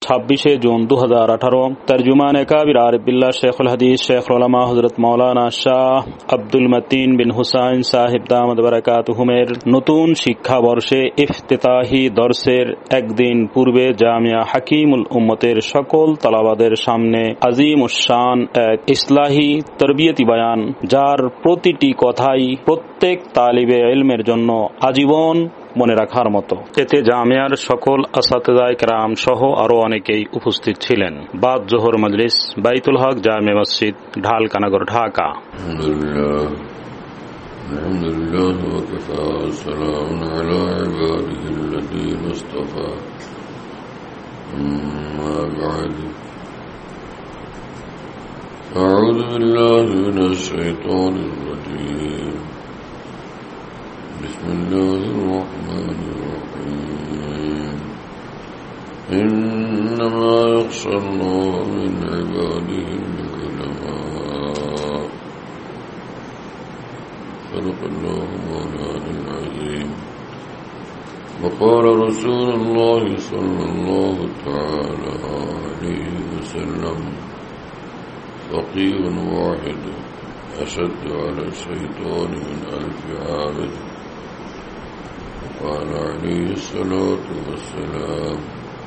26 जून 2018। तर्जुमान काबिर आरिफ बिल्लाह शेखुल हदीस शेखुल उलमा हजरत मौलाना শাহ আব্দুল মতিন বিন হুসাইন সাহেব দামাত বারাকাতুহুমের নতুন শিক্ষাবর্ষে ইফতিতাহি দর্সের একদিন পূর্বে জামিয়া হাকিমুল উম্মতের সকল তালাবাদের সামনে আজিমুশ-শান এক ইসলাহি তরবিয়তি বয়ান, যার প্রতিটি কথাই প্রত্যেক তালিবে ইলমের জন্য আজীবন মনে রাখার মতো। এতে জামিয়ার সকল আসাতিজায়ে কেরাম সহ আরো অনেকেই উপস্থিত ছিলেন। বাদ জোহর মজলিস, বাইতুল হক জামে মসজিদ, ঢালকানগর, ঢাকা। আলহামদুলিল্লাহ ওয়া কাফা সালামুন আলা ইবাদিহিল্লাযীনা ইসতাফা আম্মা বা'দ। আউযু বিল্লাহি মিনাশ শাইতানির রাজীম। বিসমিল্লাহির রহমানির রহিম। ইন্নামা ইয়াখশাল্লাহা মিন ইবাদিহিল উলামা। صدق الله مولانا العظيم. وقال رسول الله صلى الله تعالى عليه وسلم: فقيه واحد أشد على الشيطان من 1000 عابد. وقال عليه الصلاة والسلام: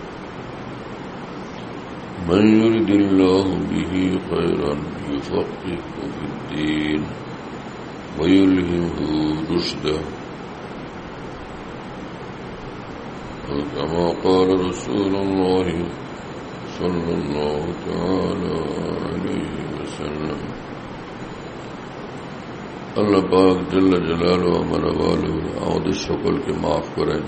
من يرد الله به خيرا يفقهه في الدين ويلهمه رشده. وكما قال رسول الله صلى الله تعالى عليه وسلم: আল্লাহ পাক জাল্লা জালালুহু ওয়া মানাওয়ালুহু আমাদের সকলকে মাফ করেন।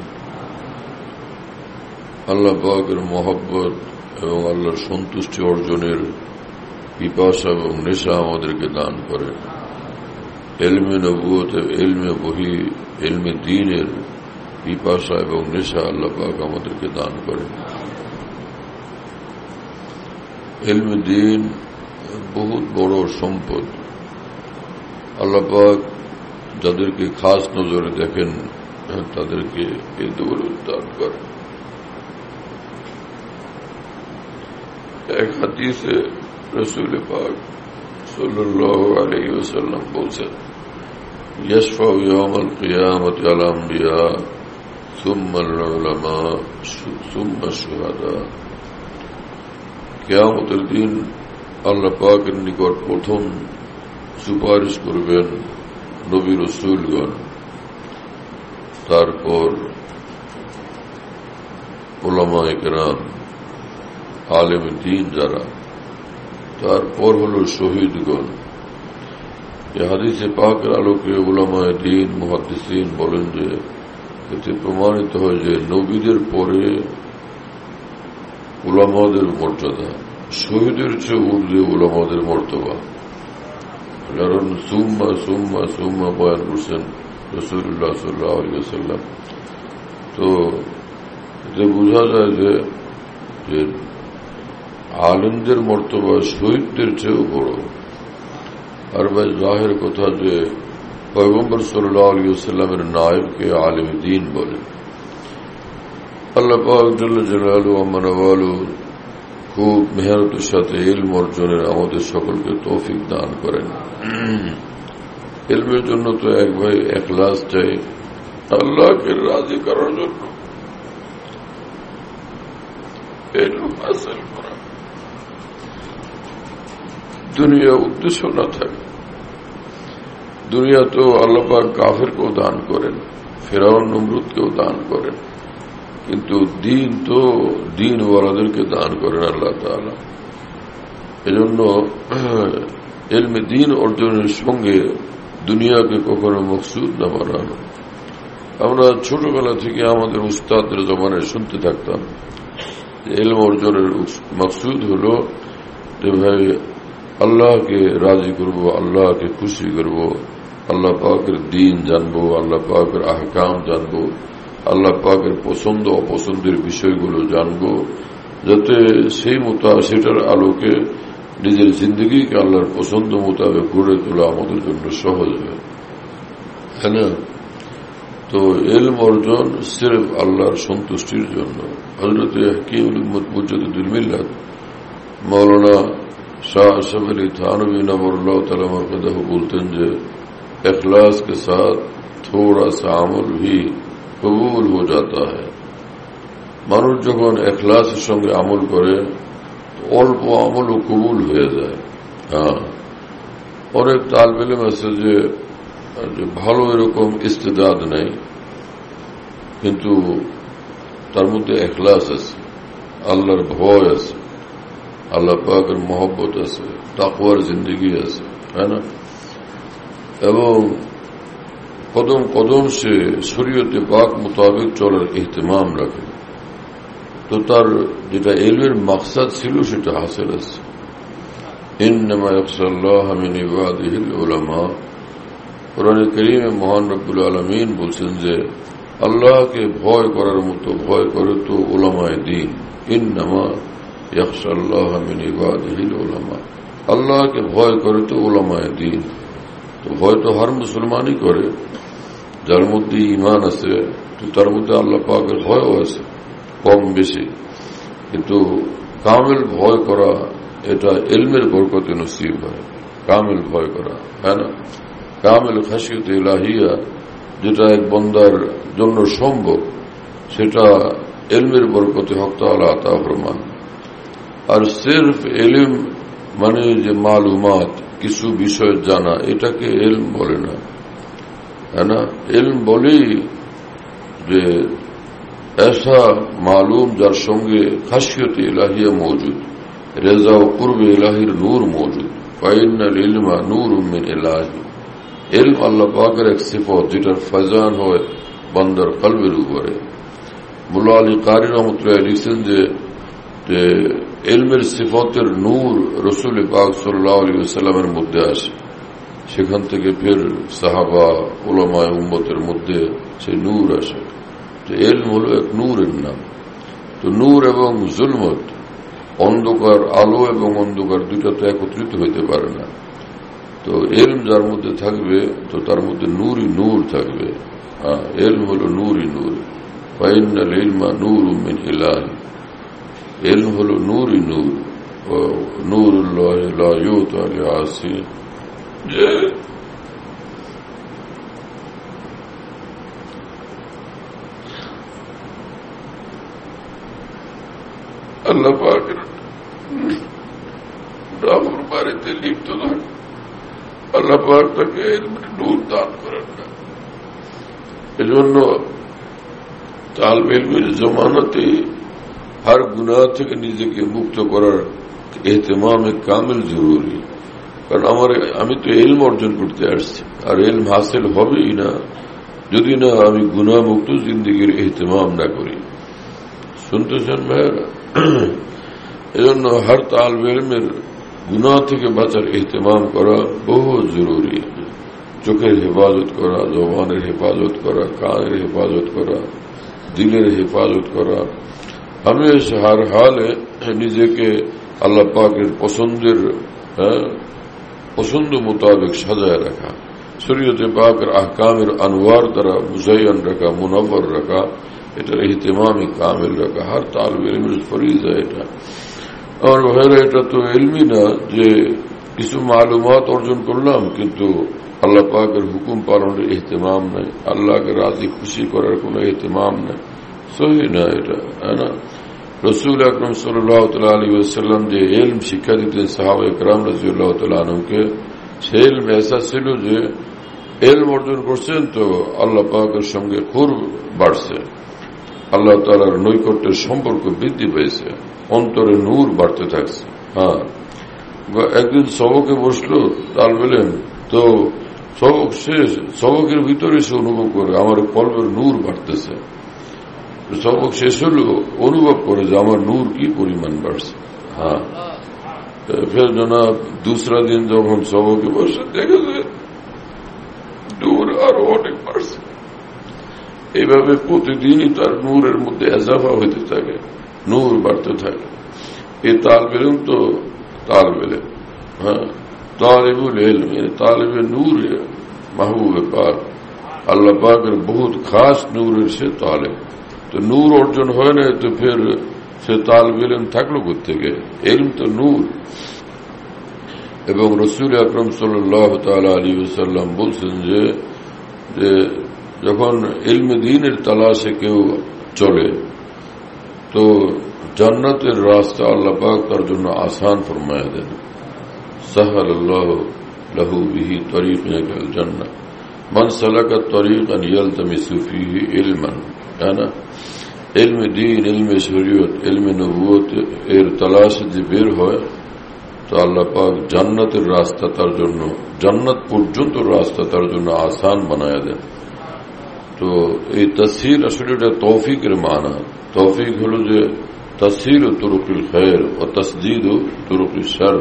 আল্লাহ পাকের মহব্বত এবং আল্লাহর সন্তুষ্টি অর্জনের পিপাসা এবং নেশা আমাদেরকে দান করেন। ইলমে নবুয়ত, ইলমে ওহী, ইলমে দ্বীনের পিপাসা এবং নেশা আল্লাহ পাক আমাদেরকে দান করেন। ইলমে দ্বীন বহুত বড় সম্পদ। আল্লাহ পাক যাদেরকে খাস নজরে দেখেন তাদেরকে এই দৌলত দান করেন। এক হাদিসে রাসূল পাক সাল্লাল্লাহু আলাইহি ওয়াসাল্লাম বলেছেন: ইয়াশফাউ ইয়াওমাল কিয়ামাতি আল আমবিয়া সুম্মা আল উলামা সুম্মা শুহাদা। কিয়ামতের দিন আল্লাহ পাকের নিকট প্রথম সুপারিশ করবেন নবী রাসূলগণ, তারপর উলামায়ে কেরাম, আলেম দ্বীন যারা, তারপর হল শহীদগণ। এই হাদিসে পাকের আলোকে উলামায়ে দ্বীন, মুহাদ্দিসিন বলেন যে এতে প্রমাণিত হয় যে নবীদের পরে উলামাদের মর্যাদা শহীদের চেয়ে ঊর্ধ্বে উলামাদের মর্তবা। কারণ সুম্মা সুম্মা সুম্মা বয়ান করছেন রাসূলুল্লাহ সাল্লাল্লাহু আলাইহি ওয়াসাল্লাম। তো এতে বোঝা যায় যে আলেমদের মর্তবা শহীদদের চেয়েও বড়। আর ভাই জাহের কথা যে পয়গম্বর সাল্লাল্লাহু আলাইহি ওয়াসাল্লামের নায়েবকে আলেম দ্বীন বলে। আল্লাহ পাক জাল্লা জালালুহু ওয়া মানাওয়ালুহু খুব মেহনতের সাথে ইলম অর্জনের আমাদের সকলকে তৌফিক দান করেন। ইলমের জন্য তো এক ভাই ইখলাস চাই, আল্লাহকে রাজি করার জন্য ইলম হাসিল করা। দুনিয়া উদ্দেশ্য না থাকে। দুনিয়া তো আল্লাহ পাক কাফেরকেও দান করেন, ফেরাউন নমরুদকেও দান করেন, কিন্তু দিন তো দিনওয়ালাদেরকে দান করেন আল্লাহ তাআলা। এজন্য ইলমে দ্বীন অর্জনের সঙ্গে দুনিয়াকে কখনো মকসুদ না বানানো। আমরা ছোটবেলা থেকে আমাদের উস্তাদের জমানায় শুনতে থাকতাম ইলম অর্জনের মকসুদ হল যে ভাই আল্লাহকে রাজি করব, আল্লাহকে খুশি করব, আল্লাহ পাকের দ্বীন জানবো, আল্লাহ পাকের আহকাম জানবো, আল্লাহ পাকের পছন্দ অপছন্দের বিষয়গুলো জানবো, যাতে সেই সেটার আলোকে নিজের জিন্দগিকে আল্লাহর পছন্দ মোতাবেক গড়ে তোলা আমাদের জন্য সহজ হয়। হ্যাঁ না? তো ইলম অর্জন সির্ফ আল্লাহর সন্তুষ্টির জন্য। হযরত হাকিমুল উম্মত মুজাদ্দিদুল मिलत मौलाना शाह अशरफ अली थानवी नवरुल्लाह तआला मरकज़हु बोलतें जे इखलास के साथ थोड़ा सा আমল भी कबूल हो जाता है। মানুষ যখন ইখলাসের সঙ্গে আমল করে অল্প আমলও কবুল হয়ে যায়। হ্যাঁ, অনেক তালেব ইলম আছে যে ভালো এরকম ইস্তেদাদ নেই, কিন্তু তার মধ্যে ইখলাস আছে, আল্লাহর ভয় আছে, আল্লাহ পাকের মহব্বত আছে, তাকওয়ার জিন্দেগি আছে, है ना, এবং কদম কদম সে শরীয়তে পাক মোতাবেক চলার ইহতিমাম রাখে, তো তার যেটা ইলমের মাকসাদ ছিল সেটা হাসিল আছে। ইন্নামা ইয়াখশাল্লাহ মিন ইবাদিহিল উলামা, কোরআনে কারীমে মহান রব্বুল আলামিন বলছেন যে আল্লাহকে ভয় করার মতো ভয় করে তো উলামায়ে দ্বীন। ইন্নামা ইয়াখশাল্লাহ মিন ইবাদিহিল উলামা, আল্লাহকে ভয় করে তো উলামায়ে দ্বীন। তো ভয় তো হর মুসলমানই করে, যার মধ্যে ঈমান আছে তো তার মধ্যে আল্লাহ পাকের ভয়ও আছে কম বেশি, কিন্তু কামেল ভয় করা এটা ইলমের বরকতে নসিব হয়। কামেল ভয় করা, হ্যাঁ না, কামেল খাশিয়ত ইলাহিয়া যেটা এক বন্দার জন্য সম্ভব, সেটা ইলমের বরকতে হক তাআলা আতা ফরমান। আর সির্ফ ইলম মানে যে মালুমাত, কিছু বিষয় জানা, এটাকে ইলম বলে না, है ना। इल्म बोली যে ऐसा मालूम যার সঙ্গে খাশিয়ত ইলাহিয়া মौजूद, রেজা ও কুরব ইলাহির নূর মौजूद। ফাইনাল ইলমা নূরুম মিন ইলাহি, ইলম আল্লাহ পাকের এক সিফত যেটার ফয়জান হয় বান্দার কলবের উপরে। মুল্লা আলী কারি রহমতুল্লাহ লিখছেন যে ইলমের সিফতের নূর রাসূল পাক সাল্লাল্লাহু আলাইহি ওয়াসাল্লামের মধ্যে আসে, সেখান থেকে ফের সাহাবা উলামায়ে উম্মতের মধ্যে সেই নূর আসে। তো ইলম হলো এক নূরের নাম। তো নূর এবং জুলমত, অন্ধকার, আলো এবং অন্ধকার দুইটা তো একত্রিত হইতে পারে না। তো ইলম যার মধ্যে থাকবে তো তার মধ্যে নূরই নূর থাকবে। ইলম হলো নূরই নূর। ফাইনাল ইলমা নূরুম মিন ইলাহি, ইলম হলো নূরই নূর। নূরুল্লাহ লা ইউতা লিআসি, আল্লাহ পাকের নাফরমানিতে লিপ্ত থাকে, আল্লাহ পাক তাকে ইলমের নূর দান করেন না। এজন্য তালেবে ইলমের জমানাতে हर गुनाह থেকে নিজেকে মুক্ত করার ইহতিমামে কামিল জরুরি। কারণ আমি তো ইলম অর্জন করতে আসছি, আর ইলম হাসিল হবেই না যদি না আমি গুনাহ মুক্ত জিন্দেগির ইহতিমাম না করি। শুনতেছেন ভাইয়েরা? এজন্য হর তালেবে ইলমের গুনাহ থেকে বাঁচার ইহতিমাম করা বহু জরুরি। চোখের হেফাজত করা, জবানের হেফাজত করা, কানের হেফাজত করা, দিলের হেফাজত করা, हमेशा हर हाले নিজেকে আল্লাহ পাকের পছন্দ মোতাবেক সাজায় রাখা, শরীয়তে পাকের আহকামের আনওয়ার দ্বারা মুজায়্যান রাখা, মুনাফর রাখা, এটার ইহতিমামে কামিল রাখা হর তালেবে ইলমের ফরিজা। এটা আমার ভাইরা, এটা তো ইলমই না যে কিছু মালুমাত অর্জন করলাম কিন্তু আল্লাহ পাকের হুকুম পালনের ইহতিমাম নাই, আল্লাহকে রাজি খুশি করার কোন ইহতিমাম নাই। সহি না এটা, है ना। रसूल আকরাম সাল্লাল্লাহু আলাইহি ওয়াসাল্লাম যে ইলম শিক্ষা দিতেন সাহাবায়ে কেরাম রাদিয়াল্লাহু তাআলা আনহুকে, সেই ইলম এসা ছিল যে ইলম অর্জন করছেন তো আল্লাহ পাকের সঙ্গে কুরব বাড়ছে, আল্লাহ তাআলার নৈকট্যের সম্পর্ক বৃদ্ধি পেয়েছে, অন্তরে নূর বাড়তে থাকছে। হ্যাঁ, একদিন সবকে বসলো তালেবে ইলম, তো সবক শেষ, সবকের ভিতরে সে অনুভব করে আমার কলবের নূর বাড়তেছে। সবক শেষ হলো, অনুভব করে যে আমার নূর কি পরিমাণ বাড়ছে। হ্যাঁ, ফের জনাব दूसरा दिन যখন সবকে বসে দেখে যে নূর আরো অনেক বাড়ছে। এইভাবে প্রতিদিনই তার নূরের মধ্যে এজাফা হইতে থাকে, নূর বাড়তে থাকে। এই তালেবে ইলম তো তালেবে ইলম, হ্যাঁ, তালেবুল ইলম তালেবে নূর মাহবুবে পাক, আল্লাহ পাকের বহুত খাস নূরের সে তালেব। তো নূর অর্জন হয় না তো ফের সে তালিব ইলম থাকলো কোত্থেকে? ইলম তো নূর। এবং রাসূল আকরাম সাল্লাল্লাহু তাআলা আলাইহি ওয়াসাল্লাম বলছেন যে যখন ইলমে দ্বীনের তালাশে কেউ চলে তো জান্নাতের রাস্তা আল্লাহ পাক তার জন্য আসান ফরমায়া দেন। সাহালাল্লাহু লাহু বিহি তরিকান ইলাল জান্নাহ মান সালাকা তরিকান ইয়ালতামিসু ফীহি ইলমান। ইলমে দ্বীন, ইলমে শরীয়ত, ইলমে নবুয়ত এর তালাশে যে বের হয় তো আল্লাহ পাক জান্নাতের রাস্তা তার জন্য, জান্নাত পর্যন্ত রাস্তা তার জন্য আসান বানায়া দেন। তো এই তাসহীল আসলে এটা তৌফিকের মানা। তৌফিক হলো যে তাসহীল তুরুকুল খায়র ও তাসদীদ তুরুকুল শার।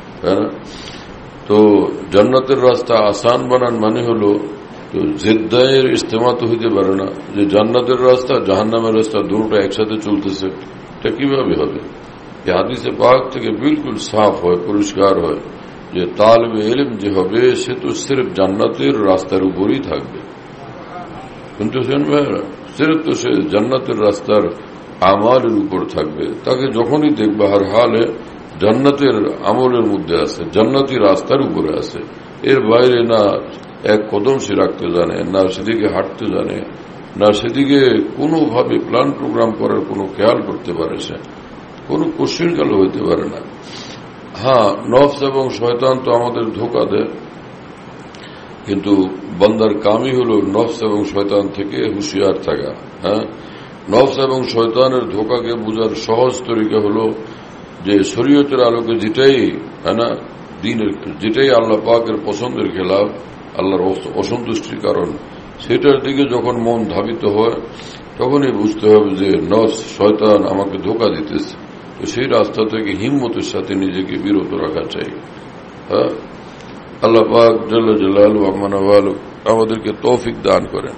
তো জান্নাতের রাস্তা আসান বানান মানে হলো তো জিদ্দায়ের ইস্তেমা তো হইতে পারে না যে জান্নাতের রাস্তা জাহান্নামের রাস্তা দুটোটা একসাথে চলতেছে, এটা কিভাবে হবে? এই হাদিসে পাক থেকে বিলকুল সাফ হয়, পরিষ্কার হয় যে তালিবে ইলম যে হবে সে তো সির্ফ জান্নাতের রাস্তার উপরই থাকবে। কিন্তু সির্ফ তো সে জান্নাতের রাস্তার আমালের উপর থাকবে। তাকে যখনই দেখবে হার হালে জান্নাতের আমলের মধ্যে আছে, জান্নাতি রাস্তার উপরে আছে। এর বাইরে না এক কদম সে রাখতে জানে, না সেদিকে হাঁটতে জানে, না সেদিকে কোনোভাবে প্ল্যান প্রোগ্রাম করার কোনো খেয়াল করতে পারে, সে কোনো কোশ্চিন কাল হইতে পারে না। হ্যাঁ, নফস এবং শয়তান তো আমাদের ধোঁকা দেয়, কিন্তু বান্দার কামই হল নফস এবং শয়তান থেকে হুঁশিয়ার থাকা। হ্যাঁ, নফস এবং শয়তানের ধোঁকাকে বোঝার সহজ তরিকা হল যে শরীয়তের আলোকে যেটাই দ্বীনের, যেটাই আল্লাহ পাকের পছন্দের খেলাফ, আল্লাহর অসন্তুষ্টির কারণ, সেটার দিকে যখন মন ধাবিত হয় তখনই বুঝতে হবে যে নফস শয়তান আমাকে ধোঁকা দিতেছে। তো সেই রাস্তা থেকে হিম্মতের সাথে নিজেকে বিরত রাখা চাই। হ্যাঁ, আল্লাহ পাক জাল্লা জালালুহু ওয়া মানাওয়ালু আমাদেরকে তৌফিক দান করেন।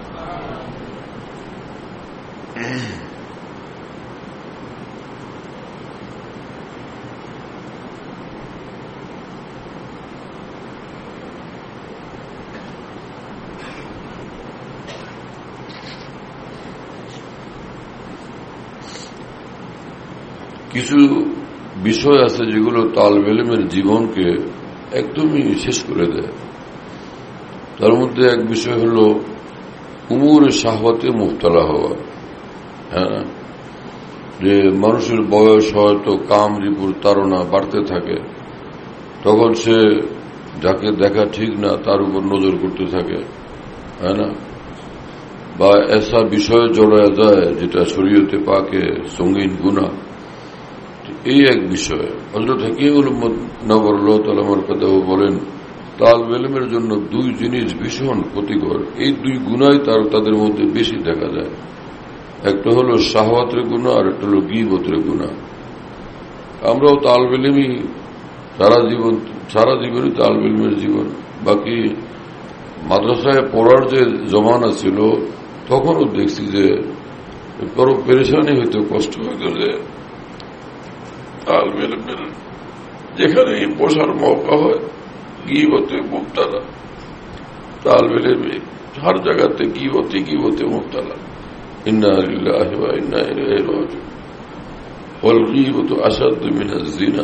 কিছু বিষয় আছে যেগুলো তালিবে ইলমের জীবনকে একদমই শেষ করে দেয়। তার মধ্যে এক বিষয় হল উমুরে শাহওয়াতে মুবতালা হওয়া। হ্যাঁ, যে মানুষের বয়স হয়তো কাম রিপুর তাড়না বাড়তে থাকে, তখন সে যাকে দেখা ঠিক না তার উপর নজর করতে থাকে। হ্যাঁ না, বা এসা বিষয়ে জড়ায় যায় যেটা শরীয়তে পাকে সঙ্গীন গুনাহ। এই এক বিষয় হযরত হাকিমুল উম্মত নবরুল্লাহ তাআলা মারকাদাহু বলেন, তালিবে ইলমের জন্য দুই জিনিস ভীষণ ক্ষতিকর। এই দুই গুনাহ তাদের মধ্যে বেশি দেখা যায়। একটা হলো শাহওয়াতের গুনাহ আর একটা হলো গীবতের গুনাহ। আমরাও তালিবে ইলমই সারা জীবনই তালিবে ইলমের জীবন। বাকি মাদ্রাসায় পড়ার যে জমানা ছিল তখনও দেখছি যে বড় পেরেশানি হইতো, কষ্ট হইত যে তালিবে ইলমের যেখানে বসার মৌকা হয় গীবতে মুবতালা। তালিবে ইলম হর জায়গাতে গীবতে মুবতালা। ইন্না লিল্লাহি ওয়া ইন্না ইলাইহি রাজিউন। ওয়াল গীবতু আশাদ্দু মিনাজ জিনা।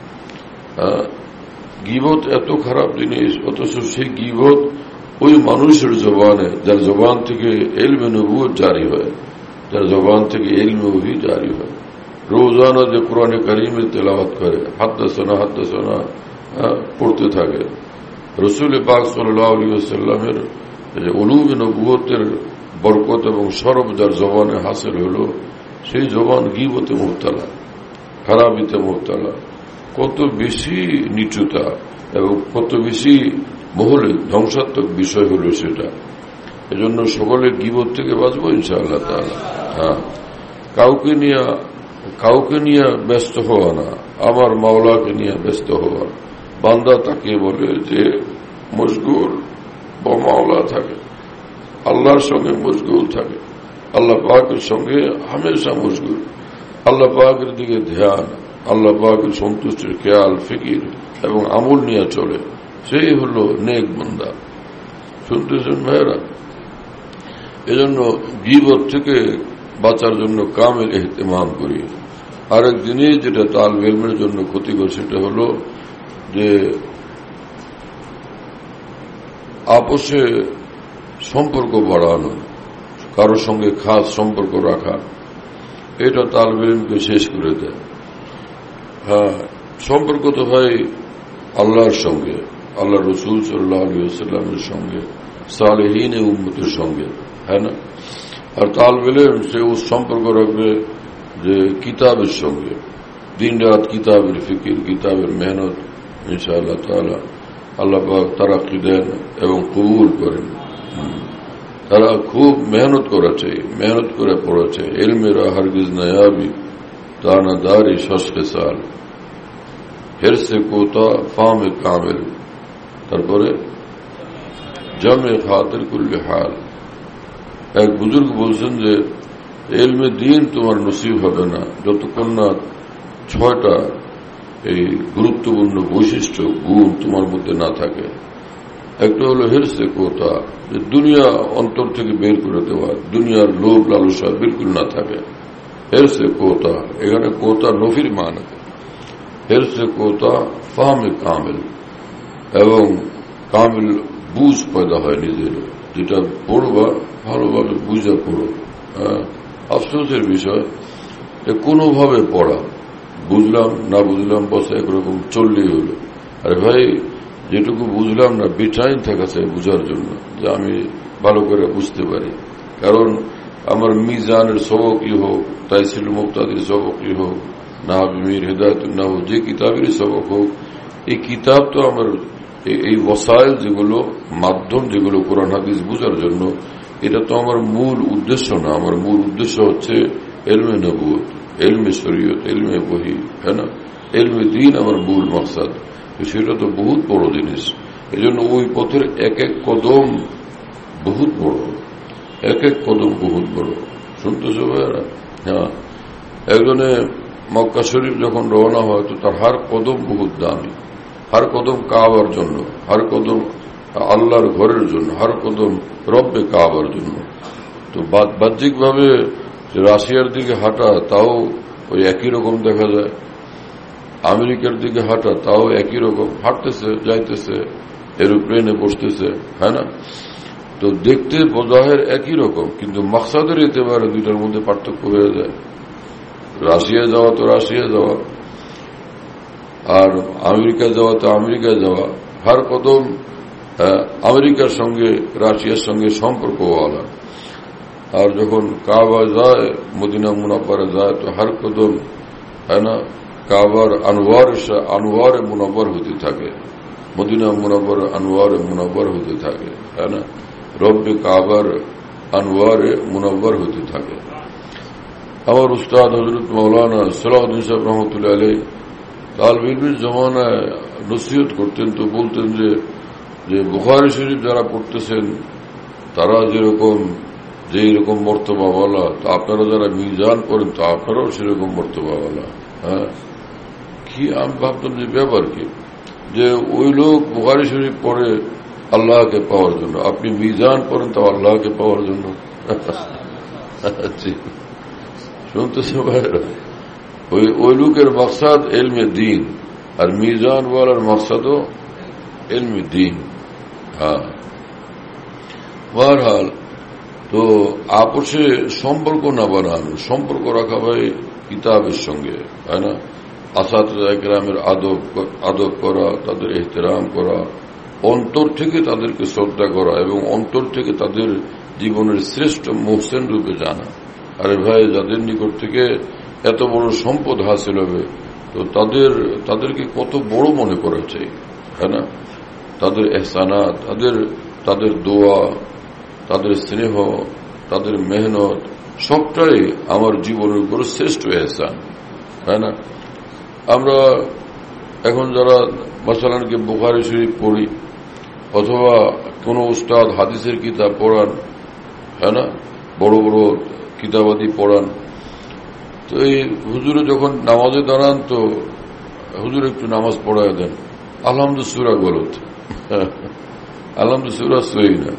গীবত এত খারাপ জিনিস, অথচ সেই গীবত ওই মানুষের জবানে যার জবান থেকে ইলমে নবুয়ত জারি হয়, যার জবান থেকে ইলমে ওহী জারি হয়, রোজানা যে কোরআনে কারীমের তেলাওয়াত করে, হাদ্দাসানা পড়তে থাকে। রাসূল পাক সাল্লাল্লাহু আলাইহি ওয়াসাল্লামের উলুমে নবুয়তের বরকত এবং শরফ যার জবানে হাসিল হলো, সেই জবান গীবতে মুবতালা, খারাপিতে মুবতালা। কত বেশি নিচুতা এবং কত বেশি মহলে ধ্বংসাত্মক বিষয় হলো সেটা। এজন্য সকলে গীবত থেকে বাঁচবো ইনশাআল্লাহ তাআলা। হ্যাঁ, কাউকে নিয়ে ব্যস্ত হওয়া না, আমার মাওলাকে নিয়ে ব্যস্ত হওয়া। বান্দা তাকে বলে যে মশগুল, বা মাওলা থাকে, আল্লাহর সঙ্গে মশগুল থাকে, আল্লাহ পাকের সঙ্গে হামেশা মশগুল, আল্লাহ পাকের দিকে ধ্যান, আল্লাহ পাকের সন্তুষ্টির খেয়াল ফিকির এবং আমল নিয়ে চলে, সেই হল নেক বান্দা। শুনতেছেন ভাইয়েরা? এজন্য গীবত থেকে বাঁচার জন্য কামেল ইহতিমাম করি। আরেক জিনিস যেটা তালিব ইলমের জন্য ক্ষতিকর, সেটা হল যে আপোষে সম্পর্ক বাড়ানো, কারোর সঙ্গে খাস সম্পর্ক রাখা, এটা তালিব ইলমকে শেষ করে দেয়। হ্যাঁ, সম্পর্ক তো হয় আল্লাহর সঙ্গে, আল্লাহ রসুল সাল্লাল্লাহু আলাইহি ওয়াসাল্লামের সঙ্গে, সালেহীন উম্মতের সঙ্গে, হ্যাঁ না? আর তালিব ইলম সে সম্পর্ক রাখবে যে কিতাবের সঙ্গে, দিন রাত কিতাবের ফিকির, কিতাবের মেহনত। ইনশাআল্লাহ তাআলা আল্লাহ পাক তারাক্কি দেন এবং কবুল করেন। তারা খুব মেহনত করেছে, মেহনত করে পড়েছে। ইলমেরা হারগিজ নায়াবি দানাদারি শশকে সাল, হেরসে কোতা ফামে কামেল, তারপরে জমে খাতির কুল্লে হাল। এক বুজুর্গ বলছেন যে ইলমে দ্বীন তোমার নসিব হবে না যতক্ষণ না 6টা এই গুরুত্বপূর্ণ বৈশিষ্ট্য, গুণ তোমার মধ্যে না থাকে। একটা হলো হেরসে কোতা, যে দুনিয়া অন্তর থেকে বের করে দেওয়া, দুনিয়ার লোভ লালসা বিলকুল না থাকে। হেরসে কোতা, এখানে কোতা নফির মান, হেরসে কোতা ফাহমে কামেল, এবং কামেল বুঝ পয়দা হয় নিজের, যেটা পড়বা ভালোভাবে বুঝে পড়ো। আফসোসের বিষয় কোনোভাবে পড়া, বুঝলাম না বুঝলাম বস একরকম চললেই হলো। আরে ভাই, যেটুকু বুঝলাম না বিটাইন থাকা চাই বুঝার জন্য, যে আমি ভালো করে বুঝতে পারি। কারণ আমার মিজানের সবকই হোক, তাইসিল মুক্তাদির সবকই হোক, নাহাবিমির হেদায়েতুন নাহ, যে কিতাবেরই সবক হোক, এই কিতাব তো আমার এই ওয়াসাইল যেগুলো, মাধ্যম যেগুলো কোরআন হাদিস বুঝার জন্য, এটা তো আমার মূল উদ্দেশ্য না। আমার মূল উদ্দেশ্য হচ্ছে ইলমে নবুয়ত, ইলমে শরীয়ত, ইলমে ওহী, হ্যাঁ না? ইলমে দ্বীন আমার মূল মাকসাদ। সেটা তো বহুত বড় জিনিস। এই জন্য ওই পথের এক এক কদম বহুত বড়, এক এক কদম বহুত বড়। শুনতেছ ভাইয়ারা? হ্যাঁ, একজনে মক্কা শরীফ যখন রওনা হয় তো তার হার কদম বহুত দামি, হার কদম কাবার জন্য, হার কদম আল্লাহর ঘরের জন্য, হার কদম রব্বে কাবার জন্য। তো বাহ্যিকভাবে রাশিয়ার দিকে হাঁটা তাও ওই একই রকম দেখা যায়, আমেরিকার দিকে হাঁটা তাও একই রকম, হাঁটতেছে যাইতেছে, এরোপ্লেনে বসতেছে, হ্যাঁ না? তো দেখতে বোঝাহের একই রকম, কিন্তু মাকসাদের এতেবারে দুইটার মধ্যে পার্থক্য হয়ে যায়। রাশিয়া যাওয়া তো রাশিয়া যাওয়া, আর আমেরিকা যাওয়া তো আমেরিকায় যাওয়া। হার কদম আমেরিকার সঙ্গে রাশিয়ার সঙ্গে সম্পর্কওয়ালা। আর যখন কাবা যায়, মদিনা মুনাব্বারে যায়, তো হার কদম, হ্যাঁ না, কাবার আনোয়ারে মুনাব্বর হতে থাকে, মদিনা মুনাব্বর আনোয়ারে মুনাব্বর হতে থাকে, হ্যাঁ না? রব্বে কাবার আনোয়ারে মুনাব্বর হতে থাকে। আমার উস্তাদ হযরত মাওলানা সালাউদ্দিন সাহেব রহমতুল্লাহ আলাইহি তালিব ইলমের জমানায় নসিহত করতেন, তো বলতেন যে বুখারী শরীফ যারা পড়তেছেন তারা যেরকম মর্তবাওয়ালা, তো আপনারা যারা মিজান করেন তো আপনারাও সেরকম মর্তবাওয়ালা। হ্যাঁ, কি আমি ভাবতাম যে ব্যাপার কি, যে ওই লোক বুখারী শরীফ পড়ে আল্লাহকে পাওয়ার জন্য, আপনি মিজান পড়েন তো আল্লাহকে পাওয়ার জন্য। শুনতেছে ভাইরা? ওই লোকের মকসাদ ইলমে দ্বীন, আর মিজান ওয়ালার মকসাদও ইলমে দ্বীন। হ্যাঁ, বহরহাল তো আপোষে সম্পর্ক না বানানো, সম্পর্ক রাখা ভাই কিতাবের সঙ্গে, তাই না? আসাতিজা কেরামের আদব করা, তাদের ইহতিরাম করা, অন্তর থেকে তাদেরকে শ্রদ্ধা করা এবং অন্তর থেকে তাদের জীবনের শ্রেষ্ঠ মুহসিন রূপে জানা। আরে ভাই, যাদের নিকট থেকে এত বড় সম্পদ হাসিল হবে, তো তাদেরকে কত বড় মনে করা চাই, হ্যাঁ না? তাদের এহসানাত, তাদের দোয়া, তাদের স্নেহ, তাদের মেহনত, সবটাই আমার জীবনের উপর শ্রেষ্ঠ এহসান, তাই না? আমরা এখন যারা মাসালান কি বুখারী শরীফ পড়ি, অথবা কোন উস্তাদ হাদিসের কিতাব পড়ান, হ্যাঁ না, বড় বড় কিতাবাদি পড়ান, তো এই হুজুরে যখন নামাজে দাঁড়ান তো হুজুর একটু নামাজ পড়ায় দেন, আলহামদুলিল্লাহ সূরা গলত, আলহামদুলিল্লাহ সূরা সহি না,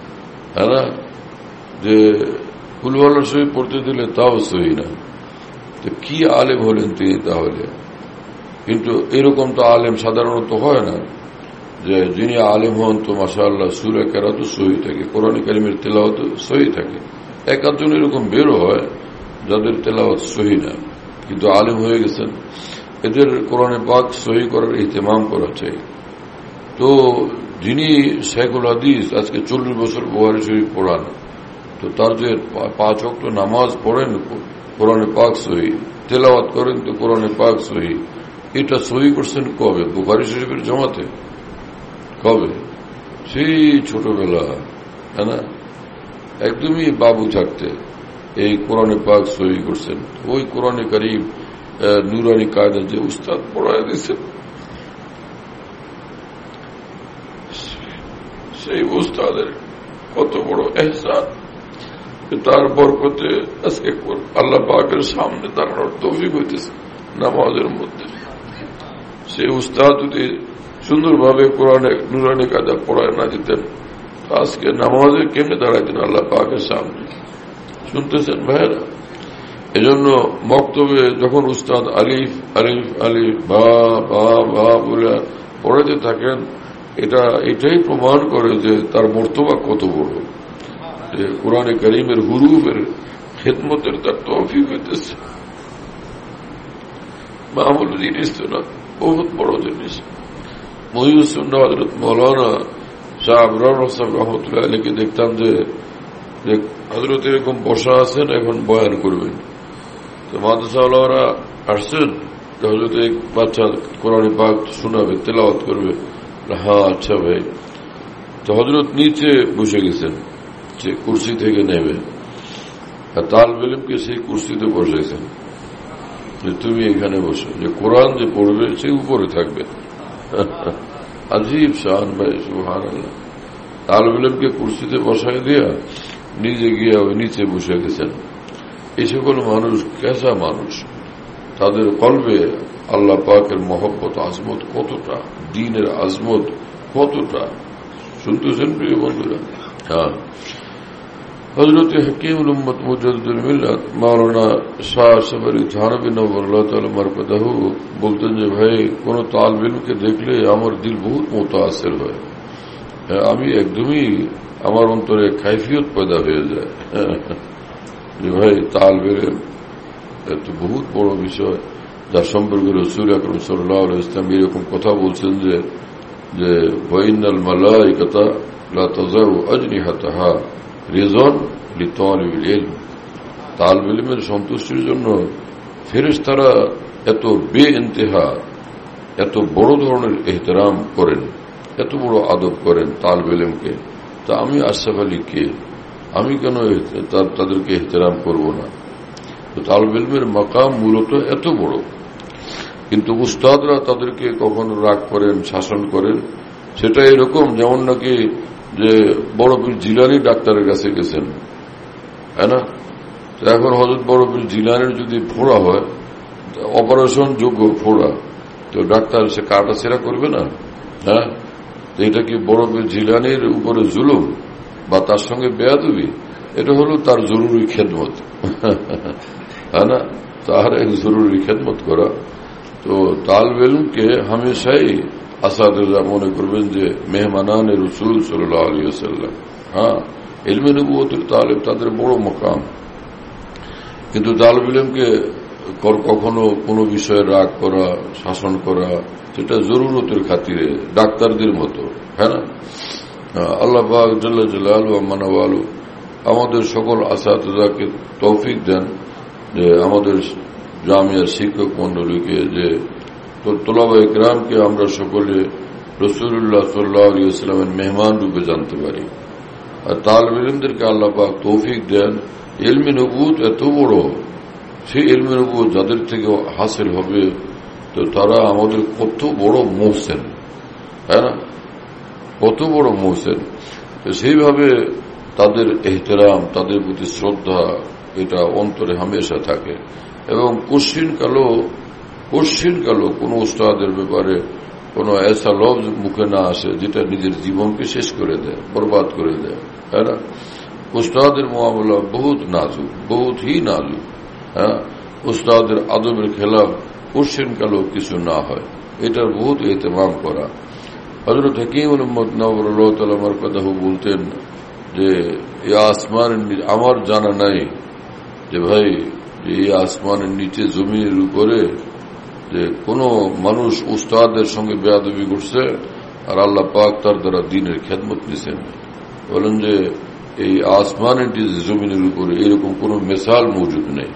হ্যাঁ না? যে কুল ওয়াল্লাহ শরীফ পড়তে দিলে তাও সহি না। তো কি আলেম হলেন তিনি তাহলে? কিন্তু এরকম তো আলেম সাধারণত হয় না যে যিনি আলেম হন তো মাশাআল্লাহ সূরা কেরাত সহি থাকে, কোরআন কারীমের তেলাওয়াত সহি থাকে। এক আধজন এরকম বেরো হয় যাদের তেলাওয়াত সহি না, কিন্তু আলেম হয়ে গেছেন। এদের কোরআনে পাক সহি করার ইহতিমাম করা চাই। তো যিনি শেখুল হাদিস আজকে 40 বছর বুখারী শরীফ পড়ান, তো তার যে 5 ওয়াক্ত নামাজ পড়েন কোরআনে পাক সহি, তেলাওয়াত করেন তো কোরআনে পাক সহি, এটা সহি করছেন কবে? বুখারী শরীফের জমাতে। কবে? সেই ছোটবেলা, হ্যাঁ না, একদমই বাবু থাকতে এই কোরআনে পাক সহি করছেন। ওই কোরআনে কারীম নুরানি কায়দা যে উস্তাদ পড়ায় দিয়েছেন, সেই উস্তাদের কত বড় এহসান, তার বরকতে আজকে আল্লাহ পাকের সামনে দাঁড়ানোর তৌফিক হইতেছে নামাজের মধ্যে। সেই উস্তাদ যদি সুন্দরভাবে কোরআনে নুরানি কায়দা পড়ায় না দিতেন, আজকে নামাজে কেমনে দাঁড়াইতেন আল্লাহ পাকের সামনে? শুনতেছেন ভাইয়েরা? এজন্য বক্তব্যে যখন উস্তাদ আলিফ আলিফ আলিফ বা বা বা বলে পড়াতে থাকেন, এটাই প্রমাণ করে যে তার মর্তবা কত বড়, যে কোরআনে কারীমের হুরুফের খেদমতের তার তৌফিক হইতেছে। মামুল জিনিস তো না, বহুত বড় জিনিস। মহিউস সুন্নাহ হযরত মাওলানা শাহ আবরার সাহেব রহমতুল্লাহ আলাইহি দেখতাম যে হযরত এরকম বসা আছেন, এখন বয়ান করবেন। তো মাদ্রাসাওয়ালারা আসছেন, হযরত এক বাচ্চা কোরআনে পাক শোনাবে, তেলাওয়াত করবে। হ্যাঁ আচ্ছা ভাই। তো হযরত নিচে বসে গেছেন, সে কুরসি থেকে নেবে, আর তালেব ইলমকে সেই কুরসিতে বসাইছেন যে তুমি এখানে বসো, যে কোরআন যে পড়বে সে উপরে থাকবে। আজীব শান ভাই, সুবহানাল্লাহ। তালেব ইলমকে কুরসিতে বসাই দিয়া নিজে গিয়ে ওই নিচে বসে গেছেন। এই সকল মানুষ কেসা মানুষ, তাদের কলবে আল্লাহ পাকের মহব্বত আজমত কতটা, দ্বীনের আজমত কতটা, শুনতেছেন প্রিয় বন্ধুরা? হ্যাঁ, হযরত হাকিমুল উম্মত মুজাদ্দিদুল মিল্লাত মাওলানা শাহ সবরি থানভী নওয়ারুল্লাহ তাআলা মারকাদাহু বলতেন যে ভাই, কোন তালেব ইলমকে দেখলে আমার দিল বহুত মুতাআসির হয়। আমি একদমই, আমার অন্তরে কাইফিয়ত পয়দা হয়ে যায় যে ভাই তালেব ইলম এত বহুত বড় বিষয়, যার সম্পর্কে রাসূল আকরাম সাল্লাল্লাহু আলাইহি ওয়াসাল্লাম এরকম কথা বলছেন যে ওয়াইনাল মালায়েকাতা লা তাযাউ আজনিহাতাহা রিজন লিতালিবিল ইলম। তালেব ইলমের সন্তুষ্টির জন্য ফেরেশতারা এত বেইন্তেহা, এত বড় ধরনের ইহতিরাম করেন, এত বড় আদব করেন তালেব ইলমকে। তা আমি আশরাফ আলী কে, আমি কেন তাদেরকে ইহতিরাম করব না? তো তালেব ইলমের মাকাম মূলত এত বড়, কিন্তু উস্তাদরা তাদেরকে কখনো রাগ করেন, শাসন করেন। সেটা এরকম যেমন নাকি যে বড় পীর জিলানী ডাক্তারের কাছে গেছেন, হ্যাঁ না? এখন হযরত বড় পীর জিলানীর যদি ফোড়া হয়, অপারেশন যোগ্য ফোড়া, তো ডাক্তার সে কাটা ছেঁড়া করবে না? হ্যাঁ, তো এটা কি বড় পীর জিলানীর উপরে জুলুম বা তার সঙ্গে বেয়াদবি? এটা হলো তার জরুরি খেদমত, হ্যাঁ না? তার এক জরুরি খেদমত করা। তো তালেব ইলমকে হামেশাই আসাদুল্লাহ মনে করবেন যে মেহমানানে রাসূল সাল্লাল্লাহু আলাইহি ওয়াসাল্লাম। হ্যাঁ, ইলমে নবুয়তের তালেব তাদের বড় মাকাম, কিন্তু তালেব ইলমকে কখনো কোনো বিষয়ে রাগ করা, শাসন করা, সেটা জরুরতের খাতিরে, ডাক্তারদের মতো, হ্যাঁ না? আল্লাহ পাক জাল্লা জালালুহু ওয়া মানাওয়ালু আমাদের সকল আসাতিজাকে তৌফিক দেন যে আমাদের জামিয়ার শিক্ষক মন্ডলীকে, যে তোলাবায়ে কিরামকে আমরা সকলে রাসূলুল্লাহ সাল্লাল্লাহু আলাইহি ওয়াসাল্লামের মেহমান রূপে জানতে পারি। আর তালেব ইলমদেরকে আল্লাহ পাক তৌফিক দেন। ইলমে নবুয়ত এত বড়, সেই ইলমে নবুয়ত যাদের থেকে হাসিল হবে, তো তারা আমাদের কত বড় মুহসিন, তাই না? কত বড় মুহসিন। তো সেইভাবে তাদের এহতেরাম, তাদের প্রতি শ্রদ্ধা, এটা অন্তরে হামেশা থাকে। এবং কোশ্চিনকালও কোন উস্তাদের ব্যাপারে কোন এসা লফজ মুখে না আসে যেটা নিজের জীবনকে শেষ করে দেয়, বরবাদ করে দেয়, তাই না? উস্তাদের মুআমালা বহুত নাজুক, বহুত হি নাজুক। হ্যাঁ, উস্তাদের আদবের খেলাফ কোশ্চেন কালেও কিছু না হয়, এটার বহুত এহতেমাম করা। হযরত হাকিম মুহাম্মদ নওয়াবুল্লাহ তাআলা মারকাদাহু বলতেন যে এই আসমানের, আমার জানা নাই যে ভাই এই আসমানের নিচে জমিনের উপরে যে কোন মানুষ উস্তাদের সঙ্গে বেয়াদবি করছে আর আল্লাহ পাক তার দ্বারা দ্বীনের খেদমত নিছেন। বলেন যে এই আসমানের জমিনের উপরে এরকম কোন মিসাল মজুদ নেই।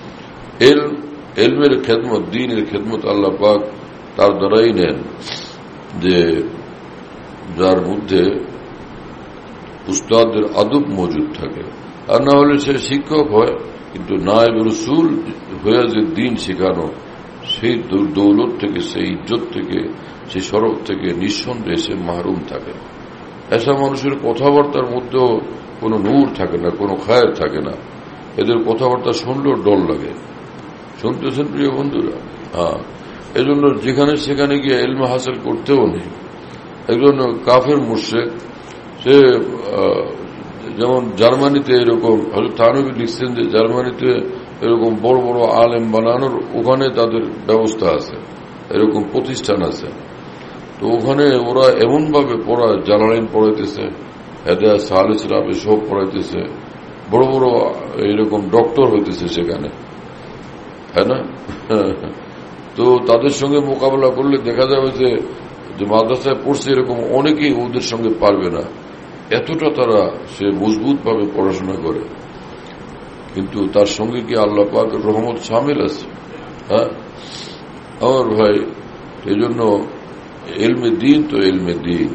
এলমের খেদমত, দ্বীনের খেদমত আল্লাহ পাক তার দ্বারাই নেন যে যার মধ্যে উস্তাদের আদব মজুদ থাকে। আর না হলে সে শিক্ষক হয় কিন্তু নায়েব রাসূল হয়ে যে দ্বীন শেখানো, সেই দৌলত থেকে, সেই ইজ্জত থেকে, সেই শরফ থেকে নিঃসন্দেহে সে মাহরুম থাকে। এসব মানুষের কথাবার্তার মধ্যেও কোনো নূর থাকে না, কোনো খায়ের থাকে না। এদের কথাবার্তা শুনলেও ডর লাগে। শুনতেছেন প্রিয় বন্ধুরা? এজন্য যেখানে সেখানে গিয়ে ইলম হাসিল করতেও নেই। একজন কাফের মুশরিক, সে যেমন জার্মানিতে এরকম, হযরত থানভী লিখছেন যে জার্মানিতে এরকম বড় বড় আলেম বানানোর ওখানে তাদের ব্যবস্থা আছে, এরকম প্রতিষ্ঠান আছে। তো ওখানে ওরা এমন ভাবে পড়ায়, জালালাইন পড়াইতেছে, হেদায়াত সালিসা সব পড়াইতেছে, বড় বড় এরকম ডক্টর হইতেছে সেখানে, হ্যাঁ না? তো তাদের সঙ্গে মোকাবেলা করলে দেখা যাবে যে মাদ্রাসায় পড়ছে এরকম অনেকেই ওদের সঙ্গে পারবে না, এতটা তারা সে মজবুত ভাবে পড়াশোনা করে। কিন্তু তার সঙ্গে কি আল্লাহ পাকের রহমত শামিল আছে? হ্যাঁ আমার ভাই, এই জন্য ইলমে দ্বীন তো ইলমে দ্বীন।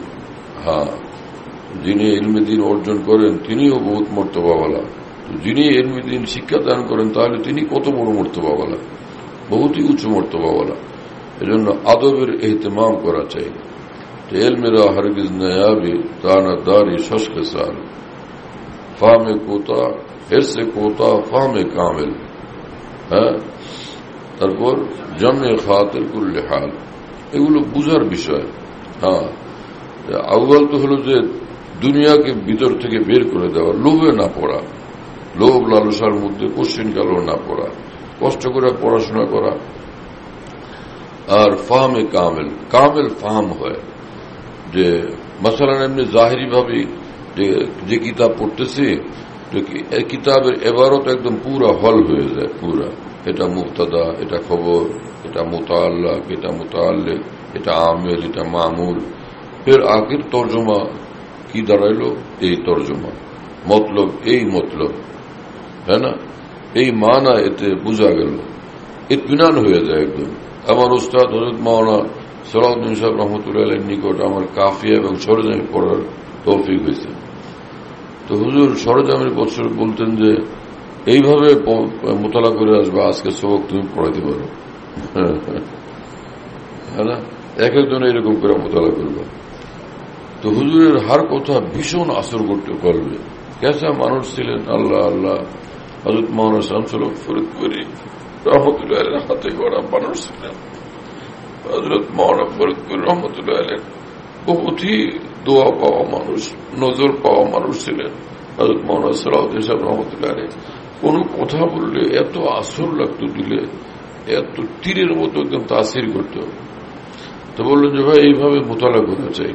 যিনি ইলমে দ্বীন অর্জন করেন তিনিও বহুত মর্তবাওয়ালা। যিনি ইলমে দ্বীন শিক্ষা দান করেন তাহলে তিনি কত বড় মর্তবাওয়ালা, বহুতই উচ্চ মর্তবাওয়ালা। এজন্য আদবের এহতেমাম করা চাই। ইলমেরা হরগিজ নায়াবি তানা দারি শশকে সাল ফাহমে কোতা হিরসে কোতা ফাহমে কামিল। হ্যাঁ, তারপর জামে খাতির কুল্লে হাল, এগুলো বুঝার বিষয়। আউয়াল তো হলো যে দুনিয়াকে ভিতর থেকে বের করে দেওয়া, লোভে না পড়া, লোভ লালসার মধ্যে কোশ্চিন কালো না পড়া, কষ্ট করে পড়াশোনা করা। আর ফাহমে কামেল, কামেল ফাহম হয় যে মাসালান এমনি জাহেরি ভাবে যে কিতাব পড়তেছি, কিতাবের এবারত একদম পুরা হল হয়ে যায়, পুরা। এটা মুবতাদা, এটা খবর, এটা মুতাআল্লাক, এটা মুতাআল্লিক, এটা আমেল, এটা মামুল। ফের আখির তর্জমা কি দাঁড়াইলো? এই তর্জমা, মতলব এই মতলব, হ্যাঁ না? এই মানা এতে বোঝা গেল, ইতমিনান হয়ে যায় একদম। আমার উস্তাদ হযরত মাওলানা সালাউদ্দিন সাহেব রহমতুল্লাহ আলাইহির নিকট আমার কাফিয়া এবং সরজামি পড়ার তৌফিক হয়েছে। তো হুজুর সরজামির বছর বলতেন যে এইভাবে মোতালা করে আসবে, আজকে সবক তুমি পড়াইতে পারো, হ্যাঁ না? এক একজনে এরকম করে মোতালা করবে। তো হুজুরের হার কথা ভীষণ আসর করতে করবে। কেসা মানুষ ছিলেন, আল্লাহ আল্লাহ। হযরত মাওলানা শামসুল হক ফরিদপুরি রহমতুল্লাহ আলাইহির হাতে গড়া মানুষ ছিলেন। হযরত মাওলানা ফরিদপুরি রহমতুল্লাহ আলাইহি বহুতই দোয়া পাওয়া মানুষ, নজর পাওয়া মানুষ ছিলেন। হযরত মাওলানা সালাউদ্দিন সাহেব রহমতুল্লাহ আলাইহি কোন কথা বললে এত আসর লাগতো, দিলে এত তীরের মতো একদম তাসির করত। তো বললেন যে ভাই এইভাবে মোতালা করা চাই।